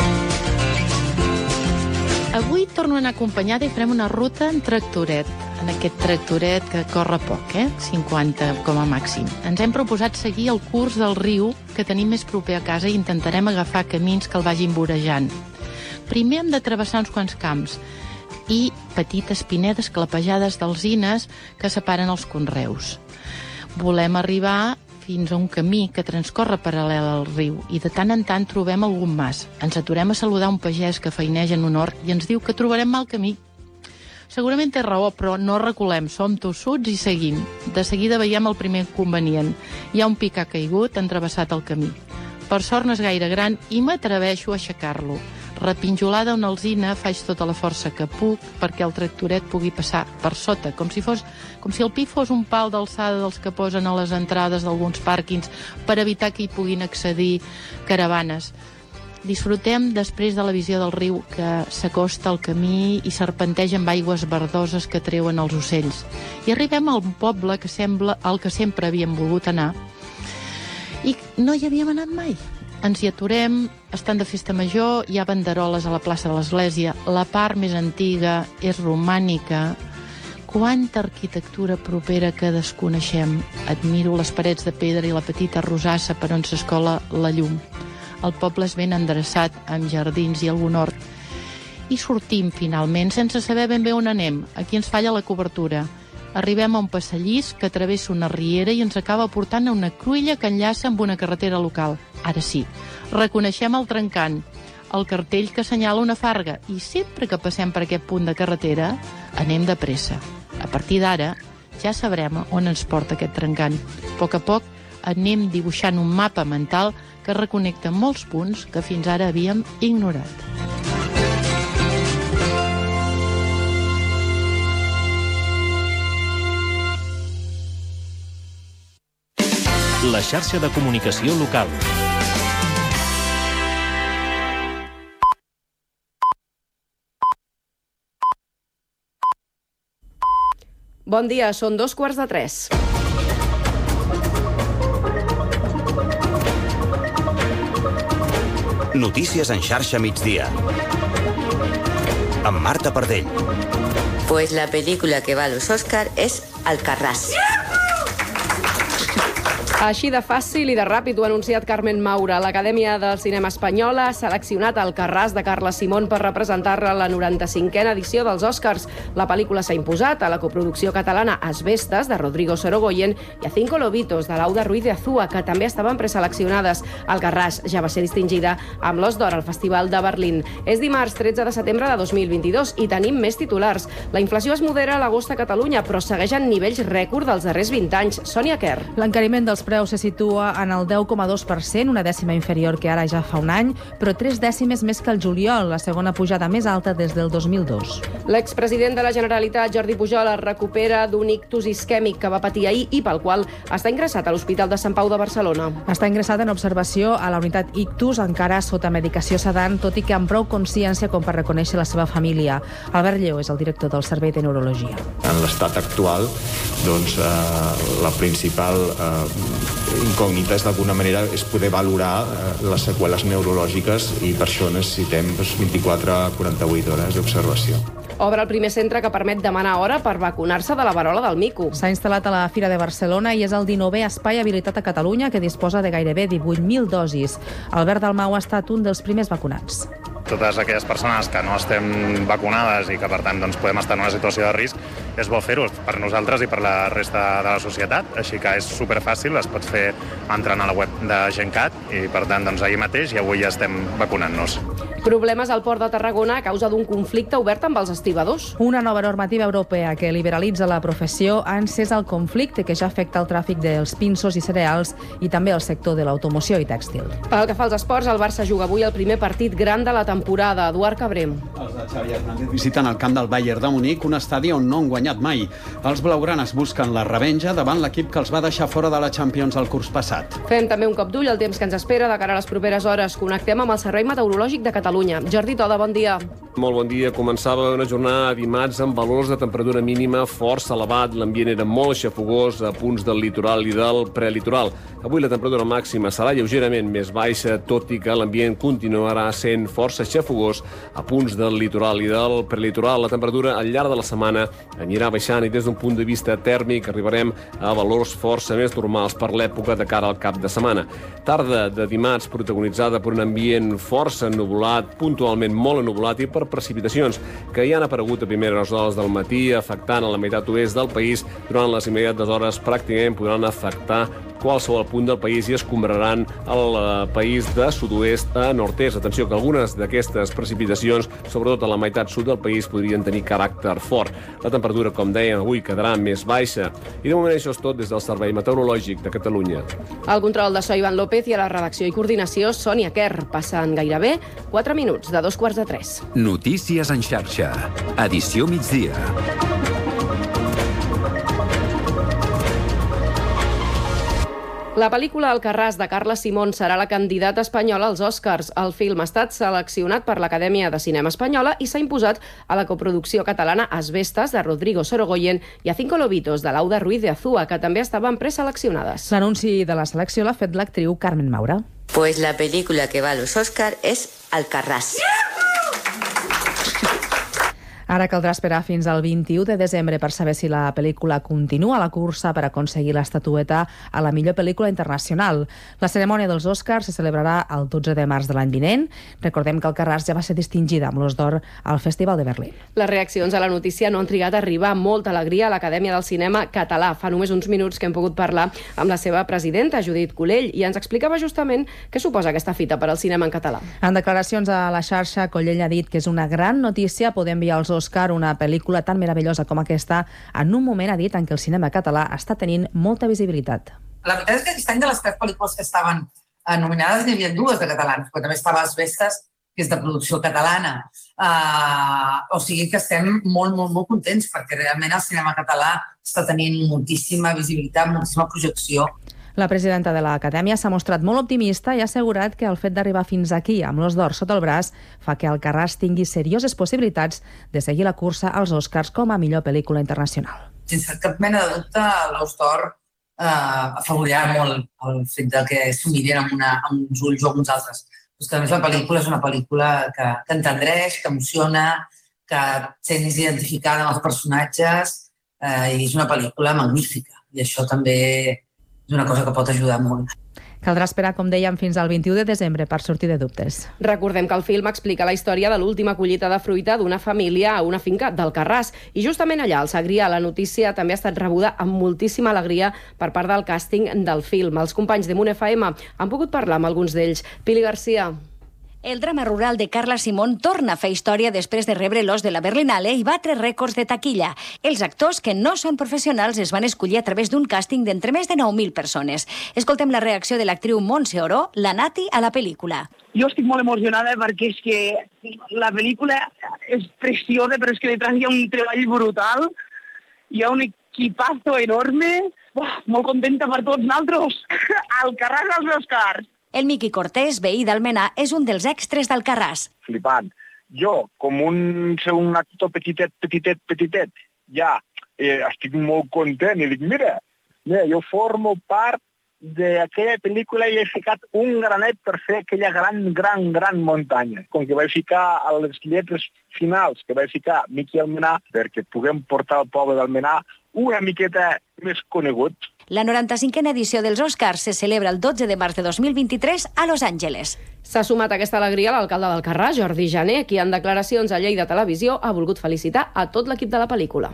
Avui torno a anar acompanyada i farem una ruta en tractoret, en aquest tractoret que corre poc, eh? cinquanta com a màxim. Ens hem proposat seguir el curs del riu que tenim més proper a casa i intentarem agafar camins que el vagin vorejant. Primer hem de travessar uns quants camps i petites pinedes clapejades d'alzines que separen els conreus. Volem arribar fins a un camí que transcorre paral·lel al riu i de tant en tant trobem algun mas. Ens aturem a saludar un pagès que feineja en un hort i ens diu que trobarem mal camí. Segurament té raó, però no reculem, som tossuts i seguim. De seguida veiem el primer inconvenient. Hi ha un pi que ha caigut, entravessat el camí. Per sort no és gaire gran i m'atreveixo a aixecar-lo. Repinjolada una alzina, faig tota la força que puc perquè el tractoret pugui passar per sota, com si fos, com si el pi fos un pal d'alçada dels que posen a les entrades d'alguns pàrquings per evitar que hi puguin accedir caravanes. Disfrutem després de la visió del riu que s'acosta al camí i serpenteja amb aigües verdoses que treuen els ocells. I arribem a un poble que sembla el que sempre havíem volgut anar i no hi havíem anat mai. Ens hi aturem, estan de festa major, hi ha banderoles a la plaça de l'Església, la part més antiga és romànica. Quanta arquitectura propera que desconeixem. Admiro les parets de pedra i la petita rosassa per on s'escola la llum. El poble és ben endreçat, amb jardins i algun hort. I sortim, finalment, sense saber ben bé on anem. Aquí ens falla la cobertura. Arribem a un passallís que travessa una riera i ens acaba portant a una cruïlla que enllaça amb una carretera local. Ara sí, reconeixem el trencant, el cartell que assenyala una farga, i sempre que passem per aquest punt de carretera, anem de pressa. A partir d'ara, ja sabrem on ens porta aquest trencant. A poc a poc anem dibuixant un mapa mental que reconnecta molts punts que fins ara havíem ignorat. la xarxa de comunicació local. Bon dia, són dos quarts de tres. Notícies en xarxa migdia. Amb Marta Pardell. Pues la película que va a los Oscar es Alcarràs. Així de fàcil i de ràpid ho ha anunciat Carmen Maura. L'Acadèmia del Cinema Espanyol ha seleccionat Alcarràs de Carla Simón per representar-la a la noranta-cinquena edició dels Oscars. La pel·lícula s'ha imposat a la coproducció catalana Asbestas, de Rodrigo Sorogoyen, i a Cinco Lobitos, de Lauda Ruiz de Azúa, que també estaven preseleccionades. Alcarràs ja va ser distingida amb l'Os d'Or al Festival de Berlín. És dimarts tretze de setembre de dos mil vint-i-dos i tenim més titulars. La inflació es modera a l'agost a Catalunya, però segueix en nivells rècord dels darrers vint anys. Sònia Quer. L'encariment dels preus se situa en el deu coma dos per cent, una dècima inferior que ara ja fa un any, però tres dècimes més que el juliol, la segona pujada més alta des del dos mil dos. L'expresident de la Generalitat, Jordi Pujol, es recupera d'un ictus isquèmic que va patir ahir i pel qual està ingressat a l'Hospital de Sant Pau de Barcelona. Està ingressat en observació a la unitat ictus, encara sota medicació sedant, tot i que amb prou consciència com per reconèixer la seva família. Albert Lleó és el director del Servei de Neurologia. En l'estat actual, doncs, eh, la principal eh, incògnita és d'alguna manera és poder valorar eh, les seqüeles neurològiques i per això necessitem doncs, vint-i-quatre a quaranta-vuit hores d'observació. Obre el primer centre que permet demanar hora per vacunar-se de la varola del mico. S'ha instal·lat a la Fira de Barcelona i és el dinovè espai habilitat a Catalunya que disposa de gairebé divuit mil dosis. Albert Dalmau ha estat un dels primers vacunats. Totes aquelles persones que no estem vacunades i que, per tant, doncs, podem estar en una situació de risc, és bo fer-ho per nosaltres i per la resta de la societat. Així que és superfàcil, es pot fer entrant a la web de Gencat i, per tant, doncs, ahir mateix i avui ja estem vacunant-nos. Problemes al port de Tarragona a causa d'un conflicte obert amb els estibadors. Una nova normativa europea que liberalitza la professió ha encès el conflicte que ja afecta el tràfic dels pinsos i cereals i també el sector de l'automoció i tèxtil. Pel que fa als esports, el Barça juga avui el primer partit gran de la temporada. Eduard Cabrem. Els de Xavi Hernández visiten el camp del Bayern de Munic, un estadi on no han guanyat mai. Els blaugranes busquen la revenja davant l'equip que els va deixar fora de la Champions el curs passat. Fem també un cop d'ull al temps que ens espera de cara a les properes hores. Connectem amb el Servei Meteorològic de Catalunya. Jordi Toda, bon dia. Molt bon dia. Començava una jornada dimarts amb valors de temperatura mínima força elevat. L'ambient era molt xafogós a punts del litoral i del prelitoral. Avui la temperatura màxima serà lleugerament més baixa, tot i que l'ambient continuarà sent força xafogós a punts del litoral i del prelitoral. La temperatura al llarg de la setmana anirà baixant i des d'un punt de vista tèrmic arribarem a valors força més normals per l'època de cara al cap de setmana. Tarda de dimarts protagonitzada per un ambient força ennuvolat, puntualment molt ennuvolat i per precipitacions que ja han aparegut a primeres hores del matí, afectant a la meitat oest del país. Durant les immediates hores pràcticament podran afectar qualsevol punt del país i escombraran el país de sud-oest a nord-est. Atenció que algunes d'aquestes precipitacions, sobretot a la meitat sud del país, podrien tenir caràcter fort. La temperatura, com dèiem, avui quedarà més baixa. I de moment això és tot des del Servei Meteorològic de Catalunya. Al control de so, Ivan López, i a la redacció i coordinació, Sònia Quer. Passen gairebé quatre minuts de dos quarts de tres. Notícies en xarxa. Edició migdia. La pel·lícula Alcarràs de Carla Simón serà la candidata espanyola als Oscars. El film ha estat seleccionat per l'Acadèmia de Cinema Espanyola i s'ha imposat a la coproducció catalana Asbestas, de Rodrigo Sorogoyen, i a Cinco Lobitos, de Lauda Ruiz de Azúa, que també estaven preseleccionades. L'anunci de la selecció l'ha fet l'actriu Carmen Maura. Pues la película que va a los Oscar es Alcarràs. Ara caldrà esperar fins al vint-i-u de desembre per saber si la pel·lícula continua la cursa per aconseguir l'estatueta a la millor pel·lícula internacional. La cerimònia dels Oscars se celebrarà el dotze de març de l'any vinent. Recordem que Alcarràs ja va ser distingida amb l'Os d'Or al Festival de Berlín. Les reaccions a la notícia no han trigat a arribar. Molta alegria a l'Acadèmia del Cinema Català. Fa només uns minuts que hem pogut parlar amb la seva presidenta, Judit Collell, i ens explicava justament què suposa aquesta fita per al cinema en català. En declaracions a la xarxa, Collell ha dit que és una gran notícia poder enviar als Oscar una pel·lícula tan meravellosa com aquesta en un moment, ha dit, en què el cinema català està tenint molta visibilitat. La veritat és que aquest any de les tres pel·lícules que estaven nominades n'hi havia dues de catalans, però també estava Asbestas, que és de producció catalana. Uh, o sigui que estem molt, molt, molt contents perquè realment el cinema català està tenint moltíssima visibilitat, moltíssima projecció. La presidenta de l'Acadèmia s'ha mostrat molt optimista i ha assegurat que el fet d'arribar fins aquí amb l'Os d'Or sota el braç fa que Alcarràs tingui serioses possibilitats de seguir la cursa als Oscars com a millor pel·lícula internacional. Sense cap mena de dubte, l'Os d'Or eh, afavorirà molt el fet de que s'ho mirin amb, una, amb uns ulls o amb uns altres. Pues que a més la pel·lícula és una pel·lícula que, que entendreix, que emociona, que sents identificada amb els personatges eh, i és una pel·lícula magnífica. I això també és una cosa que pot ajudar molt. Caldrà esperar, com dèiem, fins al vint-i-u de desembre per sortir de dubtes. Recordem que el film explica la història de l'última collita de fruita d'una família a una finca d'Alcarràs. I justament allà, al Segrià, la notícia també ha estat rebuda amb moltíssima alegria per part del càsting del film. Els companys de Munt F M han pogut parlar amb alguns d'ells. Pili Garcia. El drama rural de Carla Simón torna a fer història després de rebre l'Os de la Berlinale i batre rècords de taquilla. Els actors que no són professionals es van escollir a través d'un càsting d'entre més de nou mil persones. Escoltem la reacció de l'actriu Montse Oró, la Nati, a la pel·lícula. Jo estic molt emocionada perquè és que la pel·lícula és preciosa, però és que detrás hi ha un treball brutal, hi ha un equipazo enorme, uah, molt contenta per tots nosaltres. Alcarràs als Oscars. El Miqui Cortés, veí d'Almenar, és un dels extres d'Alcarràs. Flipant. Jo, com un, un actor petitet, petitet, petitet, ja eh, estic molt content i dic, mira, mira, jo formo part d'aquella pel·lícula i he ficat un granet per fer aquella gran, gran, gran muntanya. Com que vaig ficar a les lletres finals, que vaig ficar Miqui Almenar, perquè puguem portar al poble d'Almenar una miqueta més conegut. La noranta-cinquena edició dels Oscars se celebra el dotze de març de dos mil vint-i-tres a Los Angeles. S'ha sumat a aquesta alegria l'alcalde d'Alcarràs, Jordi Jané, qui en declaracions a Lleida Televisió ha volgut felicitar a tot l'equip de la pel·lícula.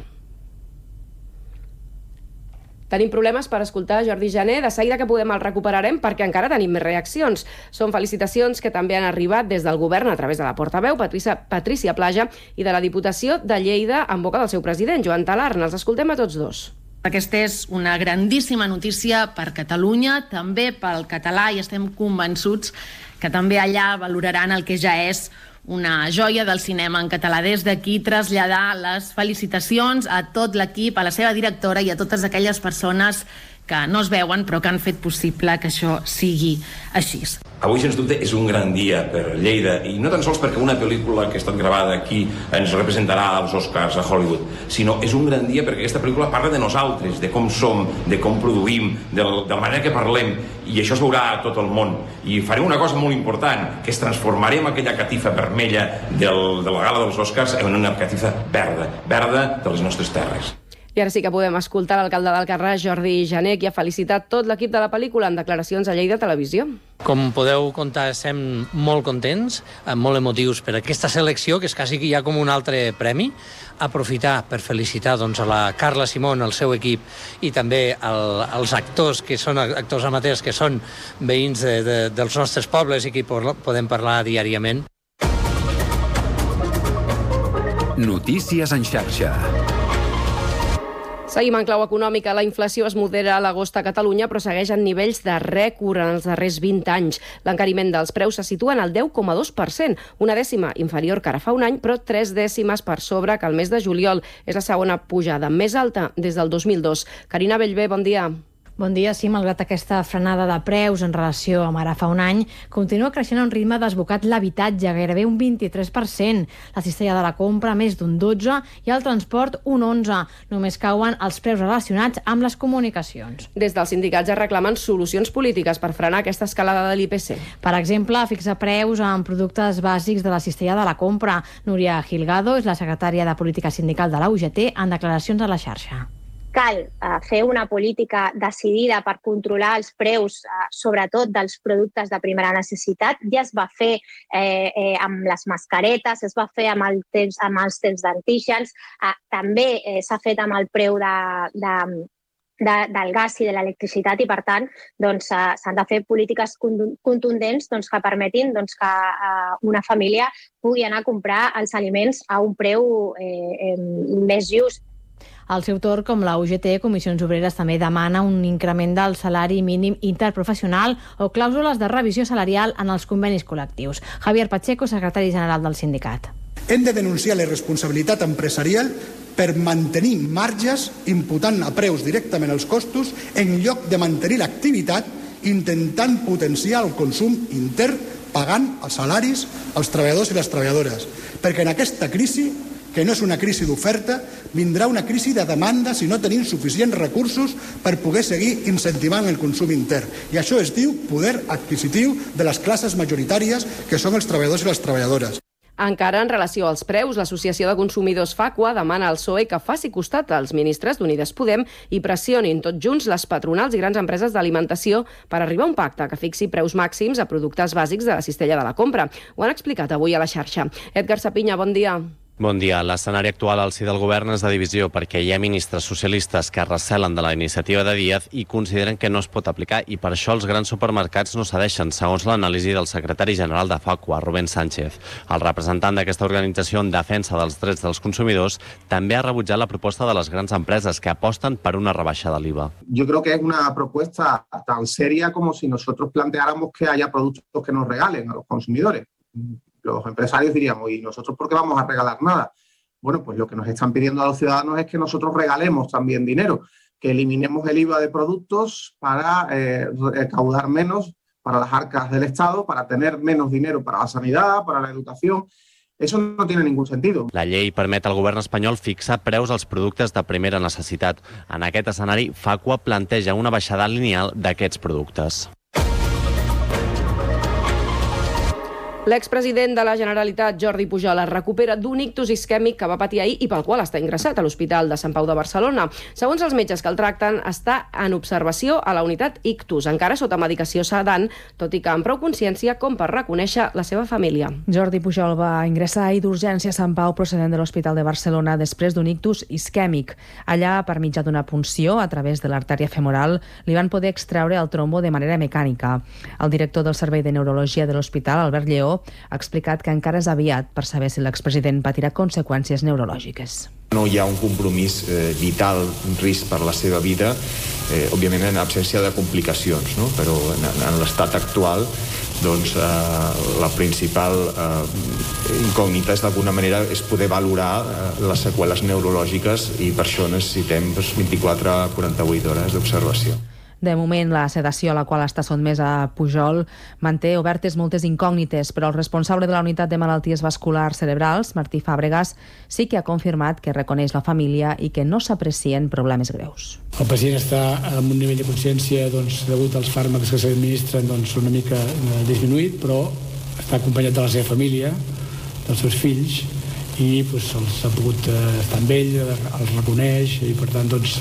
Tenim problemes per escoltar Jordi Jané, de seguida que podem el recuperarem perquè encara tenim més reaccions. Són felicitacions que també han arribat des del govern a través de la portaveu, Patricia, Patricia Plaja, i de la Diputació de Lleida en boca del seu president, Joan Talarn. Els escoltem a tots dos. Aquesta és una grandíssima notícia per Catalunya, també pel català, i estem convençuts que també allà valoraran el que ja és una joia del cinema en català. Des d'aquí traslladar les felicitacions a tot l'equip, a la seva directora i a totes aquelles persones que no es veuen però que han fet possible que això sigui així. Avui, sens dubte, és un gran dia per Lleida, i no tan sols perquè una pel·lícula que ha estat gravada aquí ens representarà als Oscars a Hollywood, sinó és un gran dia perquè aquesta pel·lícula parla de nosaltres, de com som, de com produïm, de la manera que parlem, i això es veurà a tot el món. I farem una cosa molt important, que és transformarem aquella catifa vermella del, de la gala dels Oscars en una catifa verda, verda de les nostres terres. I ara sí que podem escoltar l'alcalde d'Alcarràs, Jordi Jané, qui ha felicitat tot l'equip de la pel·lícula en declaracions a Lleida Televisió. Com podeu comptar, estem molt contents, molt emotius per aquesta selecció, que és quasi ja com un altre premi. Aprofitar per felicitar doncs, a la Carla Simón, el seu equip, i també el, els actors, que són actors amateurs, que són veïns de, de, dels nostres pobles i que podem parlar diàriament. Notícies en xarxa. Seguim en clau econòmica. La inflació es modera a l'agost a Catalunya, però segueix en nivells de rècord en els darrers vint anys. L'encariment dels preus se situa en el deu coma dos per cent, una dècima inferior que ara fa un any, però tres dècimes per sobre que el mes de juliol. És la segona pujada més alta des del dos mil dos. Carina Bellver, bon dia. Bon dia. Sí, malgrat aquesta frenada de preus en relació amb ara fa un any, continua creixent a un ritme desbocat l'habitatge, gairebé un vint-i-tres per cent. La cistella de la compra, més d'un dotze per cent, i el transport, un onze per cent. Només cauen els preus relacionats amb les comunicacions. Des dels sindicats es reclamen solucions polítiques per frenar aquesta escalada de l'I P C. Per exemple, fixar preus en productes bàsics de la cistella de la compra. Núria Gilgado és la secretària de Política Sindical de la U G T en declaracions a la xarxa. Cal eh, fer una política decidida per controlar els preus, eh, sobretot dels productes de primera necessitat. Ja es va fer eh, eh, amb les mascaretes, es va fer amb, el temps, amb els temps d'antígens, eh, també eh, s'ha fet amb el preu de, de, de, del gas i de l'electricitat, i per tant doncs, eh, s'han de fer polítiques contundents doncs, que permetin doncs, que eh, una família pugui anar a comprar els aliments a un preu eh, eh, més just. Al seu torn, com la U G T, Comissions Obreres també demana un increment del salari mínim interprofessional o clàusules de revisió salarial en els convenis col·lectius. Javier Pacheco, secretari general del sindicat. Hem de denunciar la responsabilitat empresarial per mantenir marges imputant a preus directament els costos en lloc de mantenir l'activitat intentant potenciar el consum intern pagant els salaris als treballadors i les treballadores. Perquè en aquesta crisi, que no és una crisi d'oferta, vindrà una crisi de demanda si no tenim suficients recursos per poder seguir incentivant el consum intern. I això es diu poder adquisitiu de les classes majoritàries que són els treballadors i les treballadores. Encara en relació als preus, l'Associació de Consumidors FACUA demana al P S O E que faci costat als ministres d'Unides Podem i pressionin tots junts les patronals i grans empreses d'alimentació per arribar a un pacte que fixi preus màxims a productes bàsics de la cistella de la compra. Ho han explicat avui a la xarxa. Edgar Sapinya, bon dia. Bon dia. L'escenari actual al si del govern és de divisió perquè hi ha ministres socialistes que recelen de la iniciativa de Díaz i consideren que no es pot aplicar i per això els grans supermercats no cedeixen, segons l'anàlisi del secretari general de FACUA, Rubén Sánchez. El representant d'aquesta organització en defensa dels drets dels consumidors també ha rebutjat la proposta de les grans empreses que aposten per una rebaixa de l'I V A. Yo creo que es una propuesta tan seria como si nosotros planteáramos que haya productos que nos regalen a los consumidores. Los empresarios diríamos, ¿y nosotros por qué vamos a regalar nada? Bueno, pues lo que nos están pidiendo a los ciudadanos es que nosotros regalemos también dinero, que eliminemos el I V A de productos para eh, recaudar menos para las arcas del Estado, para tener menos dinero para la sanidad, para la educación. Eso no tiene ningún sentido. La llei permet al govern espanyol fixar preus als productes de primera necessitat. En aquest escenari, FACUA planteja una baixada lineal d'aquests productes. L'expresident de la Generalitat, Jordi Pujol, es recupera d'un ictus isquèmic que va patir ahir i pel qual està ingressat a l'Hospital de Sant Pau de Barcelona. Segons els metges que el tracten, està en observació a la unitat ictus, encara sota medicació sedant, tot i que amb prou consciència com per reconèixer la seva família. Jordi Pujol va ingressar ahir d'urgència a Sant Pau procedent de l'Hospital de Barcelona després d'un ictus isquèmic. Allà, per mitjà d'una punció a través de l'artèria femoral, li van poder extreure el trombo de manera mecànica. El director del Servei de Neurologia de l'Hospital, Albert Lleó, ha explicat que encara és aviat per saber si l'expresident patirà conseqüències neurològiques. No hi ha un compromís eh, vital, un risc per la seva vida, eh, òbviament en absència de complicacions, no? Però en, en l'estat actual doncs, eh, la principal eh, incògnita és d'alguna manera és poder valorar eh, les seqüeles neurològiques i per això necessitem doncs, vint-i-quatre a quaranta-vuit hores d'observació. De moment, la sedació a la qual està sotmesa Pujol manté obertes moltes incògnites, però el responsable de la unitat de malalties vasculars cerebrals, Martí Fàbregas, sí que ha confirmat que reconeix la família i que no s'aprecien problemes greus. El pacient està amb un nivell de consciència doncs, degut als fàrmacs que s'administren doncs, una mica disminuït, però està acompanyat de la seva família, dels seus fills, i doncs, els ha pogut estar amb ell, els reconeix, i per tant, doncs,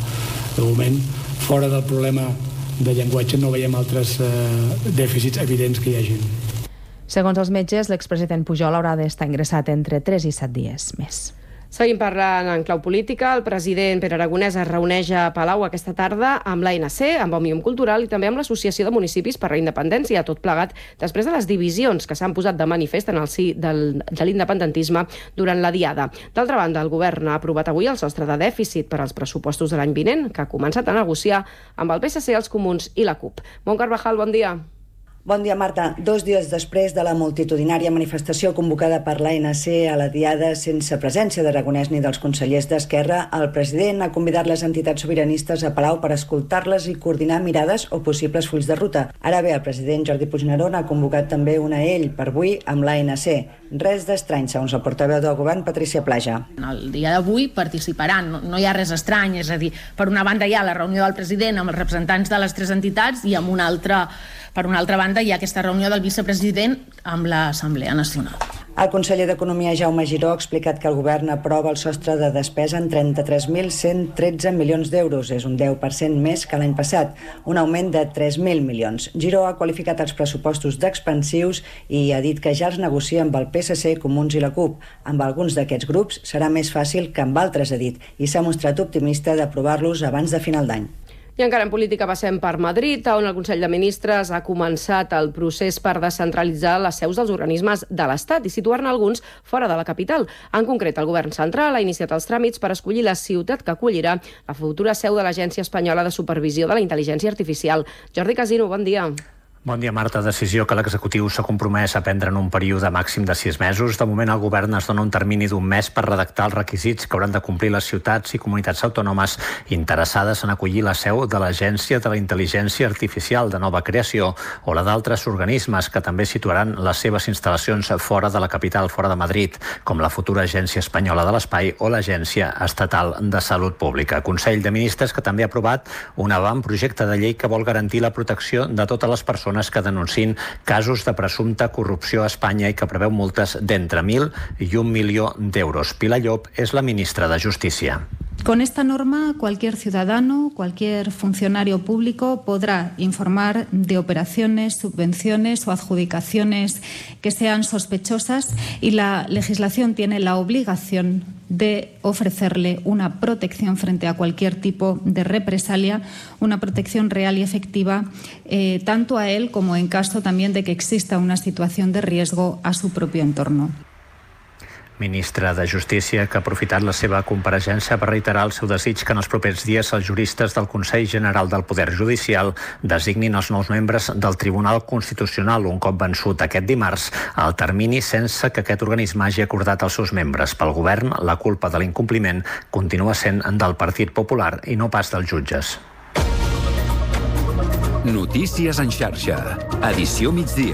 de moment, fora del problema de llenguatge no veiem altres eh, dèficits evidents que hi hagin. Segons els metges, l'expresident Pujol haurà d'estar ingressat entre tres i set dies més. Seguim parlant en clau política. El president Pere Aragonès es reuneix a Palau aquesta tarda amb l'A N C, amb Òmnium Cultural i també amb l'Associació de Municipis per la Independència, tot plegat després de les divisions que s'han posat de manifest en el si del, de l'independentisme durant la diada. D'altra banda, el govern ha aprovat avui el sostre de dèficit per als pressupostos de l'any vinent, que ha començat a negociar amb el P S C, els Comuns i la CUP. Mont Carvajal, bon dia. Bon dia, Marta. Dos dies després de la multitudinària manifestació convocada per l'A N C a la Diada sense presència d'Aragonès ni dels consellers d'Esquerra, el president ha convidat les entitats sobiranistes a Palau per escoltar-les i coordinar mirades o possibles fulls de ruta. Ara bé, el president Jordi Puigneró ha convocat també una ell per avui amb l'A N C. Res d'estrany, segons el portaveu del govern, Patricia Plaja. El dia d'avui participaran, no, no hi ha res estrany, és a dir, per una banda hi ha la reunió del president amb els representants de les tres entitats i amb una altra, per una altra banda hi ha aquesta reunió del vicepresident amb l'Assemblea Nacional. El conseller d'Economia, Jaume Giró, ha explicat que el govern aprova el sostre de despesa en trenta-tres mil cent tretze milions d'euros. És un deu per cent més que l'any passat, un augment de tres mil milions. Giró ha qualificat els pressupostos d'expansius i ha dit que ja els negocia amb el P S C, Comuns i la CUP. Amb alguns d'aquests grups serà més fàcil que amb altres, ha dit, i s'ha mostrat optimista d'aprovar-los abans de final d'any. I encara en política passem per Madrid, on el Consell de Ministres ha començat el procés per descentralitzar les seus dels organismes de l'Estat i situar-ne alguns fora de la capital. En concret, el govern central ha iniciat els tràmits per escollir la ciutat que acollirà la futura seu de l'Agència Espanyola de Supervisió de la Intel·ligència Artificial. Jordi Casino, bon dia. Bon dia, Marta. Decisió que l'executiu s'ha compromès a prendre en un període màxim de sis mesos. De moment, el govern es dona un termini d'un mes per redactar els requisits que hauran de complir les ciutats i comunitats autònomes interessades en acollir la seu de l'Agència de la Intel·ligència Artificial de nova creació o la d'altres organismes que també situaran les seves instal·lacions fora de la capital, fora de Madrid, com la futura Agència Espanyola de l'Espai o l'Agència Estatal de Salut Pública. Consell de Ministres que també ha aprovat un avantprojecte de llei que vol garantir la protecció de totes les persones que denunciïn casos de presumpta corrupció a Espanya i que preveu multes d'entre mil i un milió d'euros. Pilar Llop és la ministra de Justícia. Con esta norma, cualquier ciudadano, cualquier funcionario público podrá informar de operaciones, subvenciones o adjudicaciones que sean sospechosas y la legislación tiene la obligación de ofrecerle una protección frente a cualquier tipo de represalia, una protección real y efectiva, eh, tanto a él como en caso también de que exista una situación de riesgo a su propio entorno. Ministra de Justícia que ha aprofitat la seva compareixença per reiterar el seu desig que en els propers dies els juristes del Consell General del Poder Judicial designin els nous membres del Tribunal Constitucional un cop vençut aquest dimarts al termini sense que aquest organisme hagi acordat els seus membres. Pel govern, la culpa de l'incompliment continua sent del Partit Popular i no pas dels jutges. Notícies en xarxa. Edició migdia.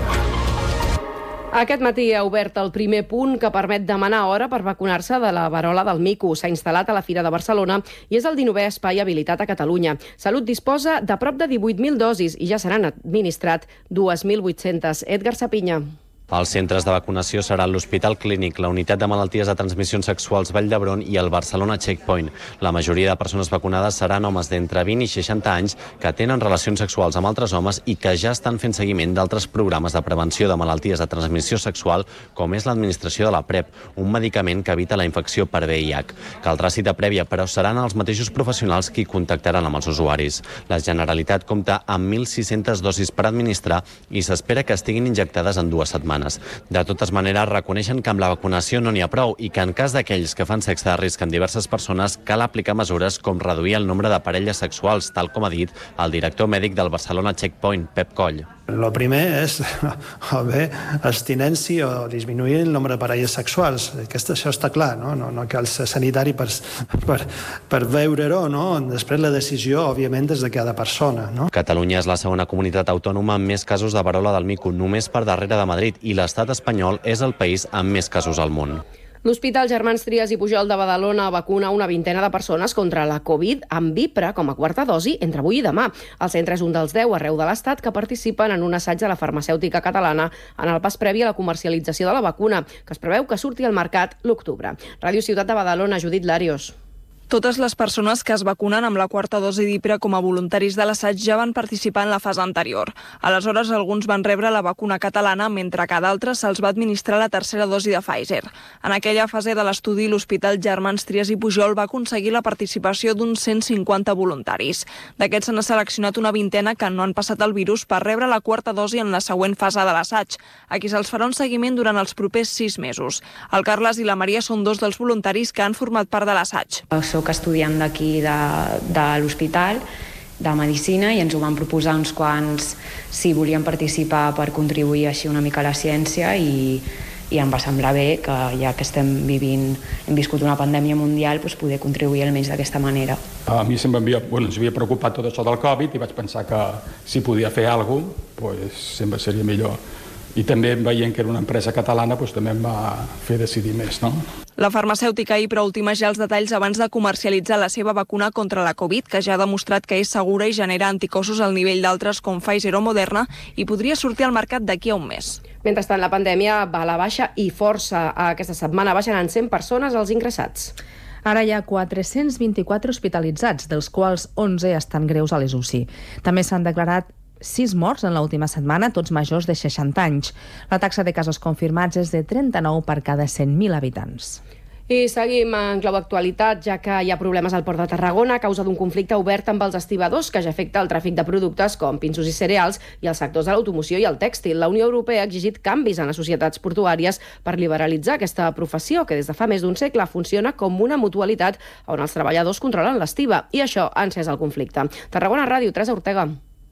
Aquest matí ha obert el primer punt que permet demanar hora per vacunar-se de la verola del mico. S'ha instal·lat a la Fira de Barcelona i és el dinovè espai habilitat a Catalunya. Salut disposa de prop de divuit mil dosis i ja s'han administrat dos mil vuit-centes. Edgar Sapinya. Els centres de vacunació seran l'Hospital Clínic, la Unitat de Malalties de Transmissions Sexuals Vall d'Hebron i el Barcelona Checkpoint. La majoria de persones vacunades seran homes d'entre vint i seixanta anys que tenen relacions sexuals amb altres homes i que ja estan fent seguiment d'altres programes de prevenció de malalties de transmissió sexual, com és l'administració de la PrEP, un medicament que evita la infecció per V I H. Caldrà cita prèvia, però seran els mateixos professionals qui contactaran amb els usuaris. La Generalitat compta amb mil sis-centes dosis per administrar i s'espera que estiguin injectades en dues setmanes. De totes maneres, reconeixen que amb la vacunació no n'hi ha prou i que en cas d'aquells que fan sexe de risc en diverses persones cal aplicar mesures com reduir el nombre de parelles sexuals, tal com ha dit el director mèdic del Barcelona Checkpoint, Pep Coll. El primer és haver abstinència o disminuir el nombre de parelles sexuals. Aquest, això està clar, no? No, no cal ser sanitari per, per, per veure-ho, no? Després la decisió, òbviament, és de cada persona, no? Catalunya és la segona comunitat autònoma amb més casos de verola del mico, només per darrere de Madrid, i l'estat espanyol és el país amb més casos al món. L'Hospital Germans Trias i Pujol de Badalona vacuna una vintena de persones contra la Covid amb Vipra com a quarta dosi entre avui i demà. El centre és un dels deu arreu de l'Estat que participen en un assaig de la farmacèutica catalana en el pas previ a la comercialització de la vacuna, que es preveu que surti al mercat l'octubre. Ràdio Ciutat de Badalona, Judit Larios. Totes les persones que es vacunen amb la quarta dosi d'Ipra com a voluntaris de l'assaig ja van participar en la fase anterior. Aleshores, alguns van rebre la vacuna catalana, mentre que a d'altres se'ls va administrar la tercera dosi de Pfizer. En aquella fase de l'estudi, l'Hospital Germans Trias i Pujol va aconseguir la participació d'uns cent cinquanta voluntaris. D'aquests s'han seleccionat una vintena que no han passat el virus per rebre la quarta dosi en la següent fase de l'assaig, a qui se'ls farà un seguiment durant els propers sis mesos. El Carles i la Maria són dos dels voluntaris que han format part de l'assaig. Soc estudiant d'aquí de, de l'hospital de Medicina i ens ho van proposar uns quants si volíem participar per contribuir així una mica a la ciència i, i em va semblar bé que ja que estem vivint, hem viscut una pandèmia mundial, doncs poder contribuir almenys d'aquesta manera. A mi sempre havia, bueno, ens havia preocupat tot això del Covid i vaig pensar que si podia fer alguna cosa, doncs sempre seria millor. I també veient que era una empresa catalana, doncs també em va fer decidir més, no? La farmacèutica Ipra última ja els detalls abans de comercialitzar la seva vacuna contra la Covid, que ja ha demostrat que és segura i genera anticossos al nivell d'altres com Pfizer o Moderna i podria sortir al mercat d'aquí a un mes. Mentrestant, la pandèmia va a la baixa i força. Aquesta setmana baixen en cent persones els ingressats. Ara hi ha quatre-cents vint-i-quatre hospitalitzats, dels quals onze estan greus a les U C I. També s'han declarat sis morts en l'última setmana, tots majors de seixanta anys. La taxa de casos confirmats és de trenta-nou per cada cent mil habitants. I seguim en clau actualitat, ja que hi ha problemes al Port de Tarragona a causa d'un conflicte obert amb els estibadors que ja afecta el tràfic de productes com pinsos i cereals i els sectors de l'automoció i el tèxtil. La Unió Europea ha exigit canvis en les societats portuàries per liberalitzar aquesta professió, que des de fa més d'un segle funciona com una mutualitat on els treballadors controlen l'estiba, i això ha encès el conflicte. Tarragona Ràdio, Teresa Ortega.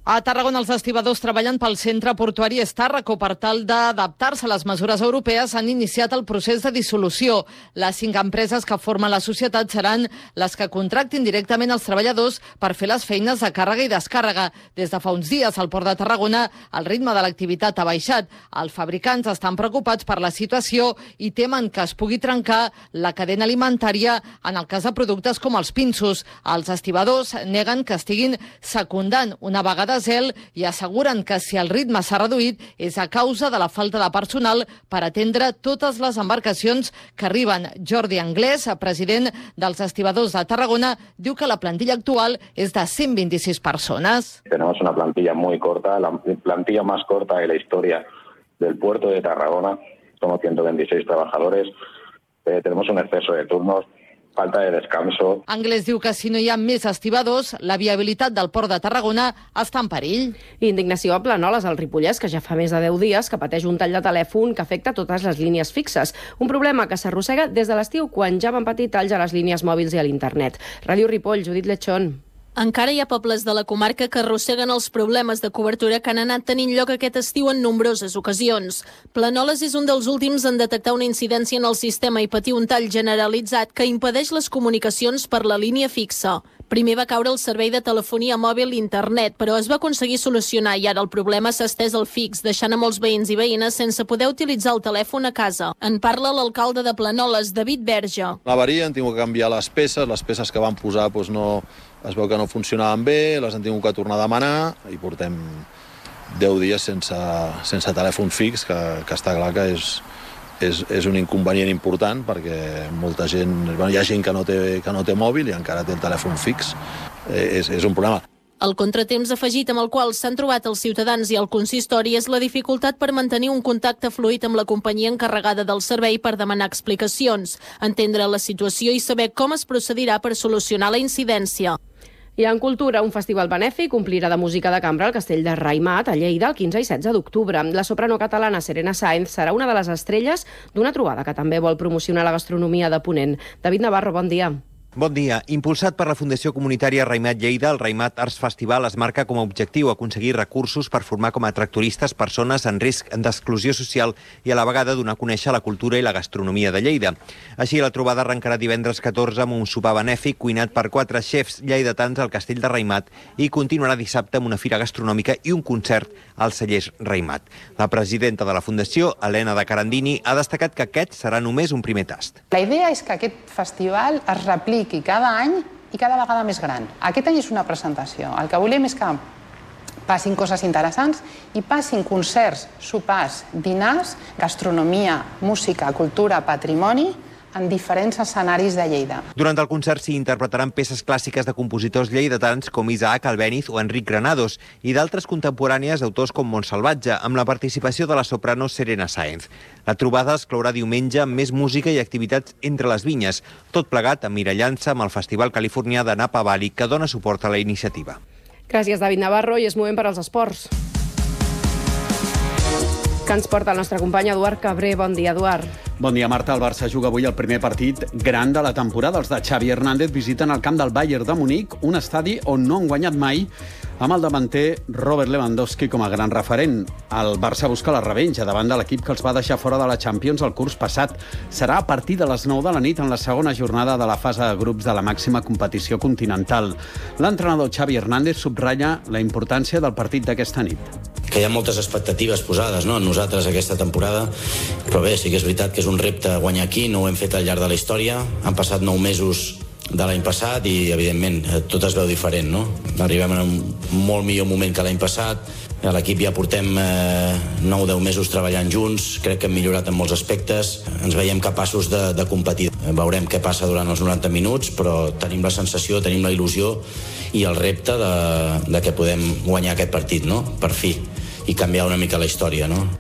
A Tarragona, els estibadors treballen pel centre portuari Estàrraco per tal d'adaptar-se a les mesures europees. Han iniciat el procés de dissolució. Les cinc empreses que formen la societat seran les que contractin directament els treballadors per fer les feines de càrrega i descàrrega. Des de fa uns dies, al Port de Tarragona, el ritme de l'activitat ha baixat. Els fabricants estan preocupats per la situació i temen que es pugui trencar la cadena alimentària en el cas de productes com els pinsos. Els estibadors neguen que estiguin secundant una vegada zel i asseguren que si el ritme s'ha reduït és a causa de la falta de personal per atendre totes les embarcacions que arriben. Jordi Anglès, president dels estibadors de Tarragona, diu que la plantilla actual és de cent vint-i-sis persones. Tenemos una plantilla muy corta, la plantilla más corta de la historia del puerto de Tarragona. Somos ciento veintiséis trabajadores, eh, tenemos un exceso de turnos, falta de descanso. Anglès diu que si no hi ha més estibadors, la viabilitat del Port de Tarragona està en perill. Indignació a Planoles, al Ripollès, que ja fa més de deu dies que pateix un tall de telèfon que afecta totes les línies fixes. Un problema que s'arrossega des de l'estiu, quan ja van patir talls a les línies mòbils i a l'internet. Ràdio Ripoll, Judit Lechón. Encara hi ha pobles de la comarca que arrosseguen els problemes de cobertura que han anat tenint lloc aquest estiu en nombroses ocasions. Planoles és un dels últims en detectar una incidència en el sistema i patir un tall generalitzat que impedeix les comunicacions per la línia fixa. Primer va caure el servei de telefonia mòbil i internet, però es va aconseguir solucionar i ara el problema s'ha estès al fix, deixant a molts veïns i veïnes sense poder utilitzar el telèfon a casa. En parla l'alcalde de Planoles, David Verge. L'avaria, han tingut que canviar les peces, les peces que van posar doncs no, es veu que no funcionaven bé, les han tingut que tornar a demanar i portem deu dies sense, sense telèfon fix, que, que està clar que és, és, és un inconvenient important perquè molta gent, bueno, hi ha gent que no té, que no té mòbil i encara té el telèfon fix. Eh, és, és un problema. El contratemps afegit amb el qual s'han trobat els ciutadans i el consistori és la dificultat per mantenir un contacte fluid amb la companyia encarregada del servei per demanar explicacions, entendre la situació i saber com es procedirà per solucionar la incidència. I en cultura, un festival benèfic omplirà de música de cambra al Castell de Raïmat, a Lleida, el quinze i setze d'octubre. La soprano catalana Serena Sáenz serà una de les estrelles d'una trobada que també vol promocionar la gastronomia de Ponent. David Navarro, bon dia. Bon dia. Impulsat per la Fundació Comunitària Raïmat Lleida, el Raïmat Arts Festival es marca com a objectiu aconseguir recursos per formar com a tractoristes persones en risc d'exclusió social i a la vegada donar a conèixer la cultura i la gastronomia de Lleida. Així, la trobada arrencarà divendres catorze amb un sopar benèfic cuinat per quatre xefs lleidatans al Castell de Raïmat i continuarà dissabte amb una fira gastronòmica i un concert als cellers Raïmat. La presidenta de la Fundació, Helena de Carandini, ha destacat que aquest serà només un primer tast. La idea és que aquest festival es repliqui cada any i cada vegada més gran. Aquest any és una presentació. El que volem és que passin coses interessants i passin concerts, sopars, dinars, gastronomia, música, cultura, patrimoni en diferents escenaris de Lleida. Durant el concert s'hi interpretaran peces clàssiques de compositors lleidatans com Isaac Albéniz o Enric Granados i d'altres contemporànies d'autors com Montsalvatge, amb la participació de la soprano Serena Sáenz. La trobada es clourà diumenge amb més música i activitats entre les vinyes, tot plegat emmirallant-se amb el Festival Californià de Napa Valley, que dona suport a la iniciativa. Gràcies, David Navarro, i és moment per als esports. Que ens porta el nostre company Eduard Cabré. Bon dia, Eduard. Bon dia, Marta. El Barça juga avui el primer partit gran de la temporada. Els de Xavi Hernández visiten el camp del Bayern de Munic, un estadi on no han guanyat mai, amb el davanter Robert Lewandowski com a gran referent. El Barça busca la revenja davant de l'equip que els va deixar fora de la Champions el curs passat. Serà a partir de les nou de la nit en la segona jornada de la fase de grups de la màxima competició continental. L'entrenador Xavi Hernández subratlla la importància del partit d'aquesta nit. Que hi ha moltes expectatives posades, no?, en nosaltres aquesta temporada, però bé, sí que és veritat que és un repte guanyar aquí, no ho hem fet al llarg de la història, han passat nou mesos de l'any passat i, evidentment, tot es veu diferent, no? Arribem en un molt millor moment que l'any passat, a l'equip ja portem eh, nou o deu mesos treballant junts, crec que hem millorat en molts aspectes, ens veiem capaços de, de competir. Veurem què passa durant els noranta minuts, però tenim la sensació, tenim la il·lusió i el repte de, de que podem guanyar aquest partit, no?, per fi, i canviar una mica la història, no?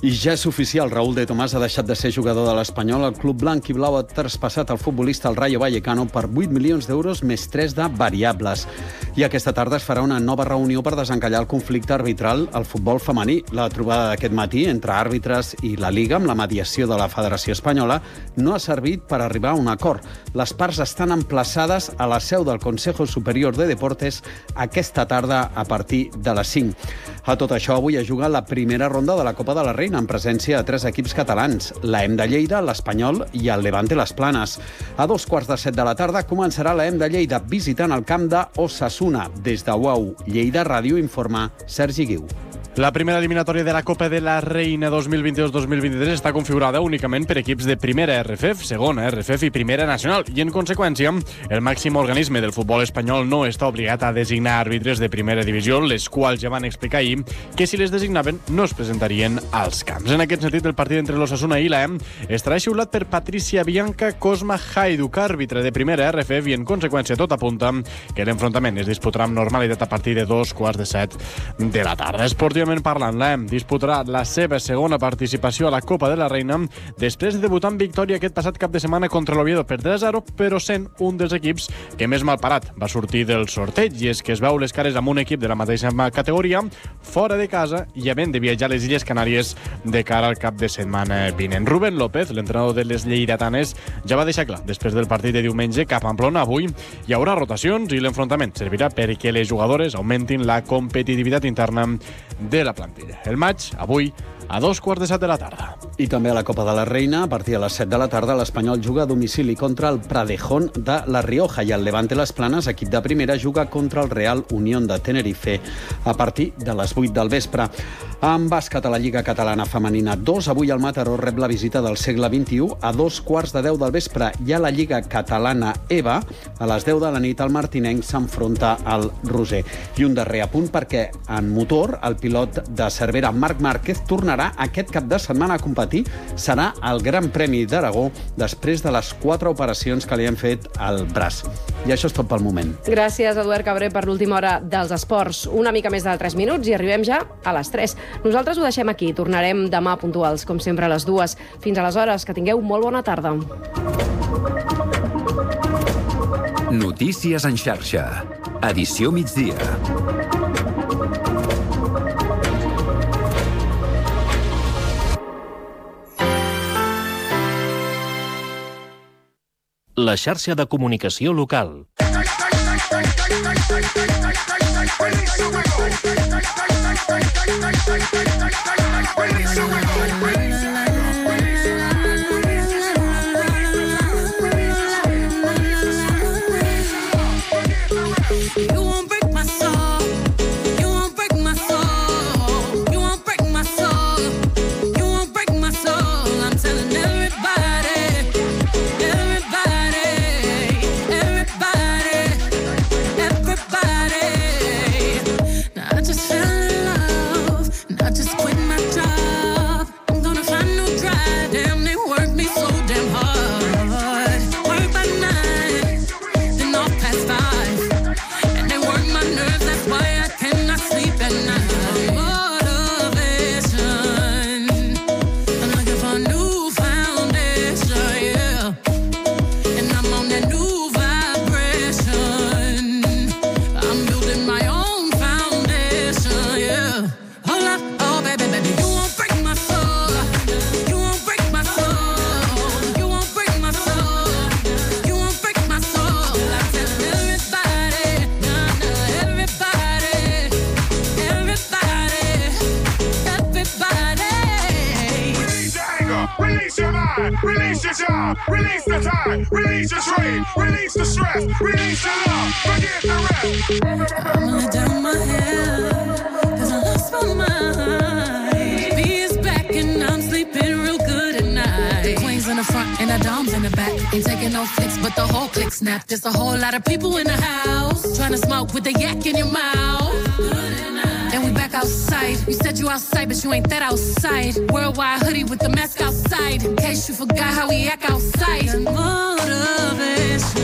I ja és oficial, Raúl de Tomàs ha deixat de ser jugador de l'Espanyol. El club blanc i blau ha traspassat el futbolista al Rayo Vallecano per vuit milions d'euros més tres de variables. I aquesta tarda es farà una nova reunió per desencallar el conflicte arbitral al futbol femení. La trobada d'aquest matí entre àrbitres i la Liga, amb la mediació de la Federació Espanyola, no ha servit per arribar a un acord. Les parts estan emplaçades a la seu del Consejo Superior de Deportes aquesta tarda a partir de les cinc. A tot això, avui ha jugat la primera ronda de la Copa de la Reina, en presència de tres equips catalans, l'A E M de Lleida, l'Espanyol i el Levante Les Planes. A dos quarts de set de la tarda començarà l'A E M de Lleida visitant el camp d'Osasuna. Des de UAU Lleida Ràdio informa Sergi Guiu. La primera eliminatòria de la Copa de la Reina dos mil vint-i-dos dos mil vint-i-tres està configurada únicament per equips de primera R F F, segona R F F i primera nacional, i en conseqüència el màxim organisme del futbol espanyol no està obligat a designar àrbitres de primera divisió, les quals ja van explicar ahir que si les designaven no es presentarien als camps. En aquest sentit, el partit entre l'Osasuna i l'A E M estarà xiulat per Patricia Bianca Cosma Hajduk, àrbitre de primera R F F, i en conseqüència tot apunta que l'enfrontament es disputarà amb normalitat a partir de dos quarts de set de la tarda. Esportiu parlant, l'A E M disputarà la seva segona participació a la Copa de la Reina després de debutar en victòria aquest passat cap de setmana contra l'Oviedo per tres a zero, però sent un dels equips que més malparat va sortir del sorteig, i és que es veu les cares amb un equip de la mateixa categoria fora de casa i havent de viatjar a les Illes Canàries de cara al cap de setmana vinent. Rubén López, l'entrenador de les lleidatanes, ja va deixar clar després del partit de diumenge que a Pamplona avui hi haurà rotacions i l'enfrontament servirà perquè les jugadores augmentin la competitivitat interna de la plantilla. El maig, avui, a dos quarts de set de la tarda. I també a la Copa de la Reina, a partir de les set de la tarda, l'Espanyol juga a domicili contra el Pradejón de La Rioja i el Levante Les Planes, equip de primera, juga contra el Real Unión de Tenerife a partir de les vuit del vespre. En bàsquet a la Lliga Catalana Femenina dos, avui el Mataró rep la visita del segle vint-i-u a dos quarts de deu del vespre, i a la Lliga Catalana EVA, a les deu de la nit, el martinenc s'enfronta al Roser. I un darrer apunt perquè en motor, el pilot de Cervera, Marc Márquez, tornarà aquest cap de setmana a competir. Serà el Gran Premi d'Aragó després de les quatre operacions que li han fet al braç. I això és tot pel moment. Gràcies, Eduard Cabré, per l'última hora dels esports. Una mica més de tres minuts i arribem ja a les tres. Nosaltres ho deixem aquí. Tornarem demà puntuals, com sempre, a les dues. Fins aleshores, que tingueu molt bona tarda. Notícies en xarxa. Edició migdia. La xarxa de comunicació local. Release your job, release the time, release your strain, release the stress, release your love, forget the rest. I'ma let down my head, cause I lost my mind. B is back and I'm sleeping real good at night. The queen's in the front and the dom's in the back. Ain't taking no flicks, but the whole click snap. There's a whole lot of people in the house, trying to smoke with the yak in your mouth. And we back outside. You said you outside, but you ain't that outside. Worldwide hoodie with the mask outside, in case you forgot how we act outside. Motivation.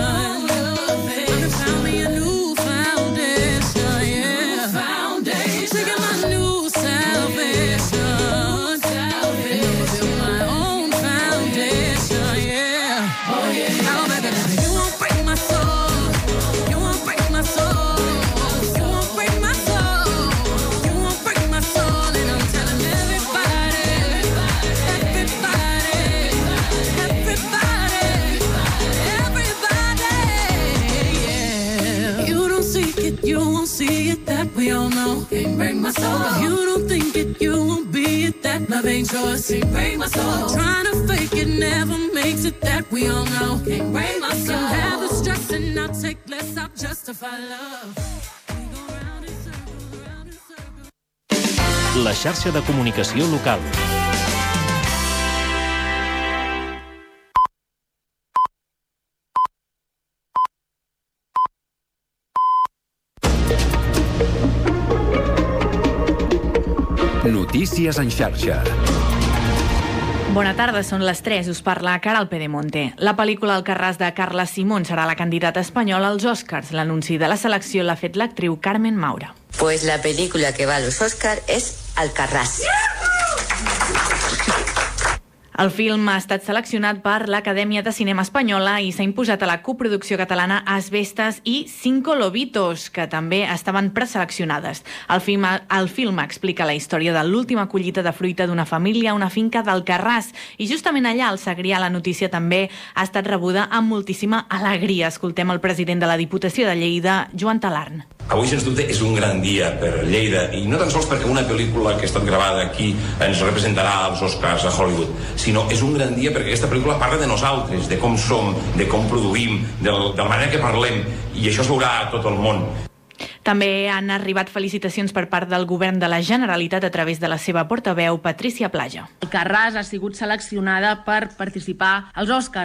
I found me a new foundation, yeah. Foundation. Look at my new salvation. that we all know. Can't break my soul. If you don't think it, you won't be it. That love ain't yours. Can't break my soul. Trying to fake it never makes it. That we all know. Can't break my soul. I can have the stress and I'll take less. I'll justify love. La xarxa de comunicació local. Notícies en xarxa. Bona tarda, són les tres. Us parla Caral Pedemonte. La pel·lícula Alcarràs de Carla Simón serà la candidata espanyola als Oscars. L'anunci de la selecció l'ha fet l'actriu Carmen Maura. Pues la película que va a los Oscars es Alcarràs. El film ha estat seleccionat per l'Acadèmia de Cinema Espanyola i s'ha imposat a la coproducció catalana Asbestas i Cinco Lobitos, que també estaven preseleccionades. El film, el film explica la història de l'última collita de fruita d'una família a una finca d'Alcarràs i justament allà, al Segrià, la notícia també ha estat rebuda amb moltíssima alegria. Escoltem el president de la Diputació de Lleida, Joan Talarn. Avui, sens dubte, és un gran dia per Lleida, i no tan sols perquè una pel·lícula que ha estat gravada aquí ens representarà als Oscars a Hollywood, sinó és un gran dia perquè aquesta pel·lícula parla de nosaltres, de com som, de com produïm, de la manera que parlem, i això es veurà a tot el món. També han arribat felicitacions per part del govern de la Generalitat a través de la seva portaveu, Patricia Plaja. Alcarràs ha sigut seleccionada per participar als Oscars.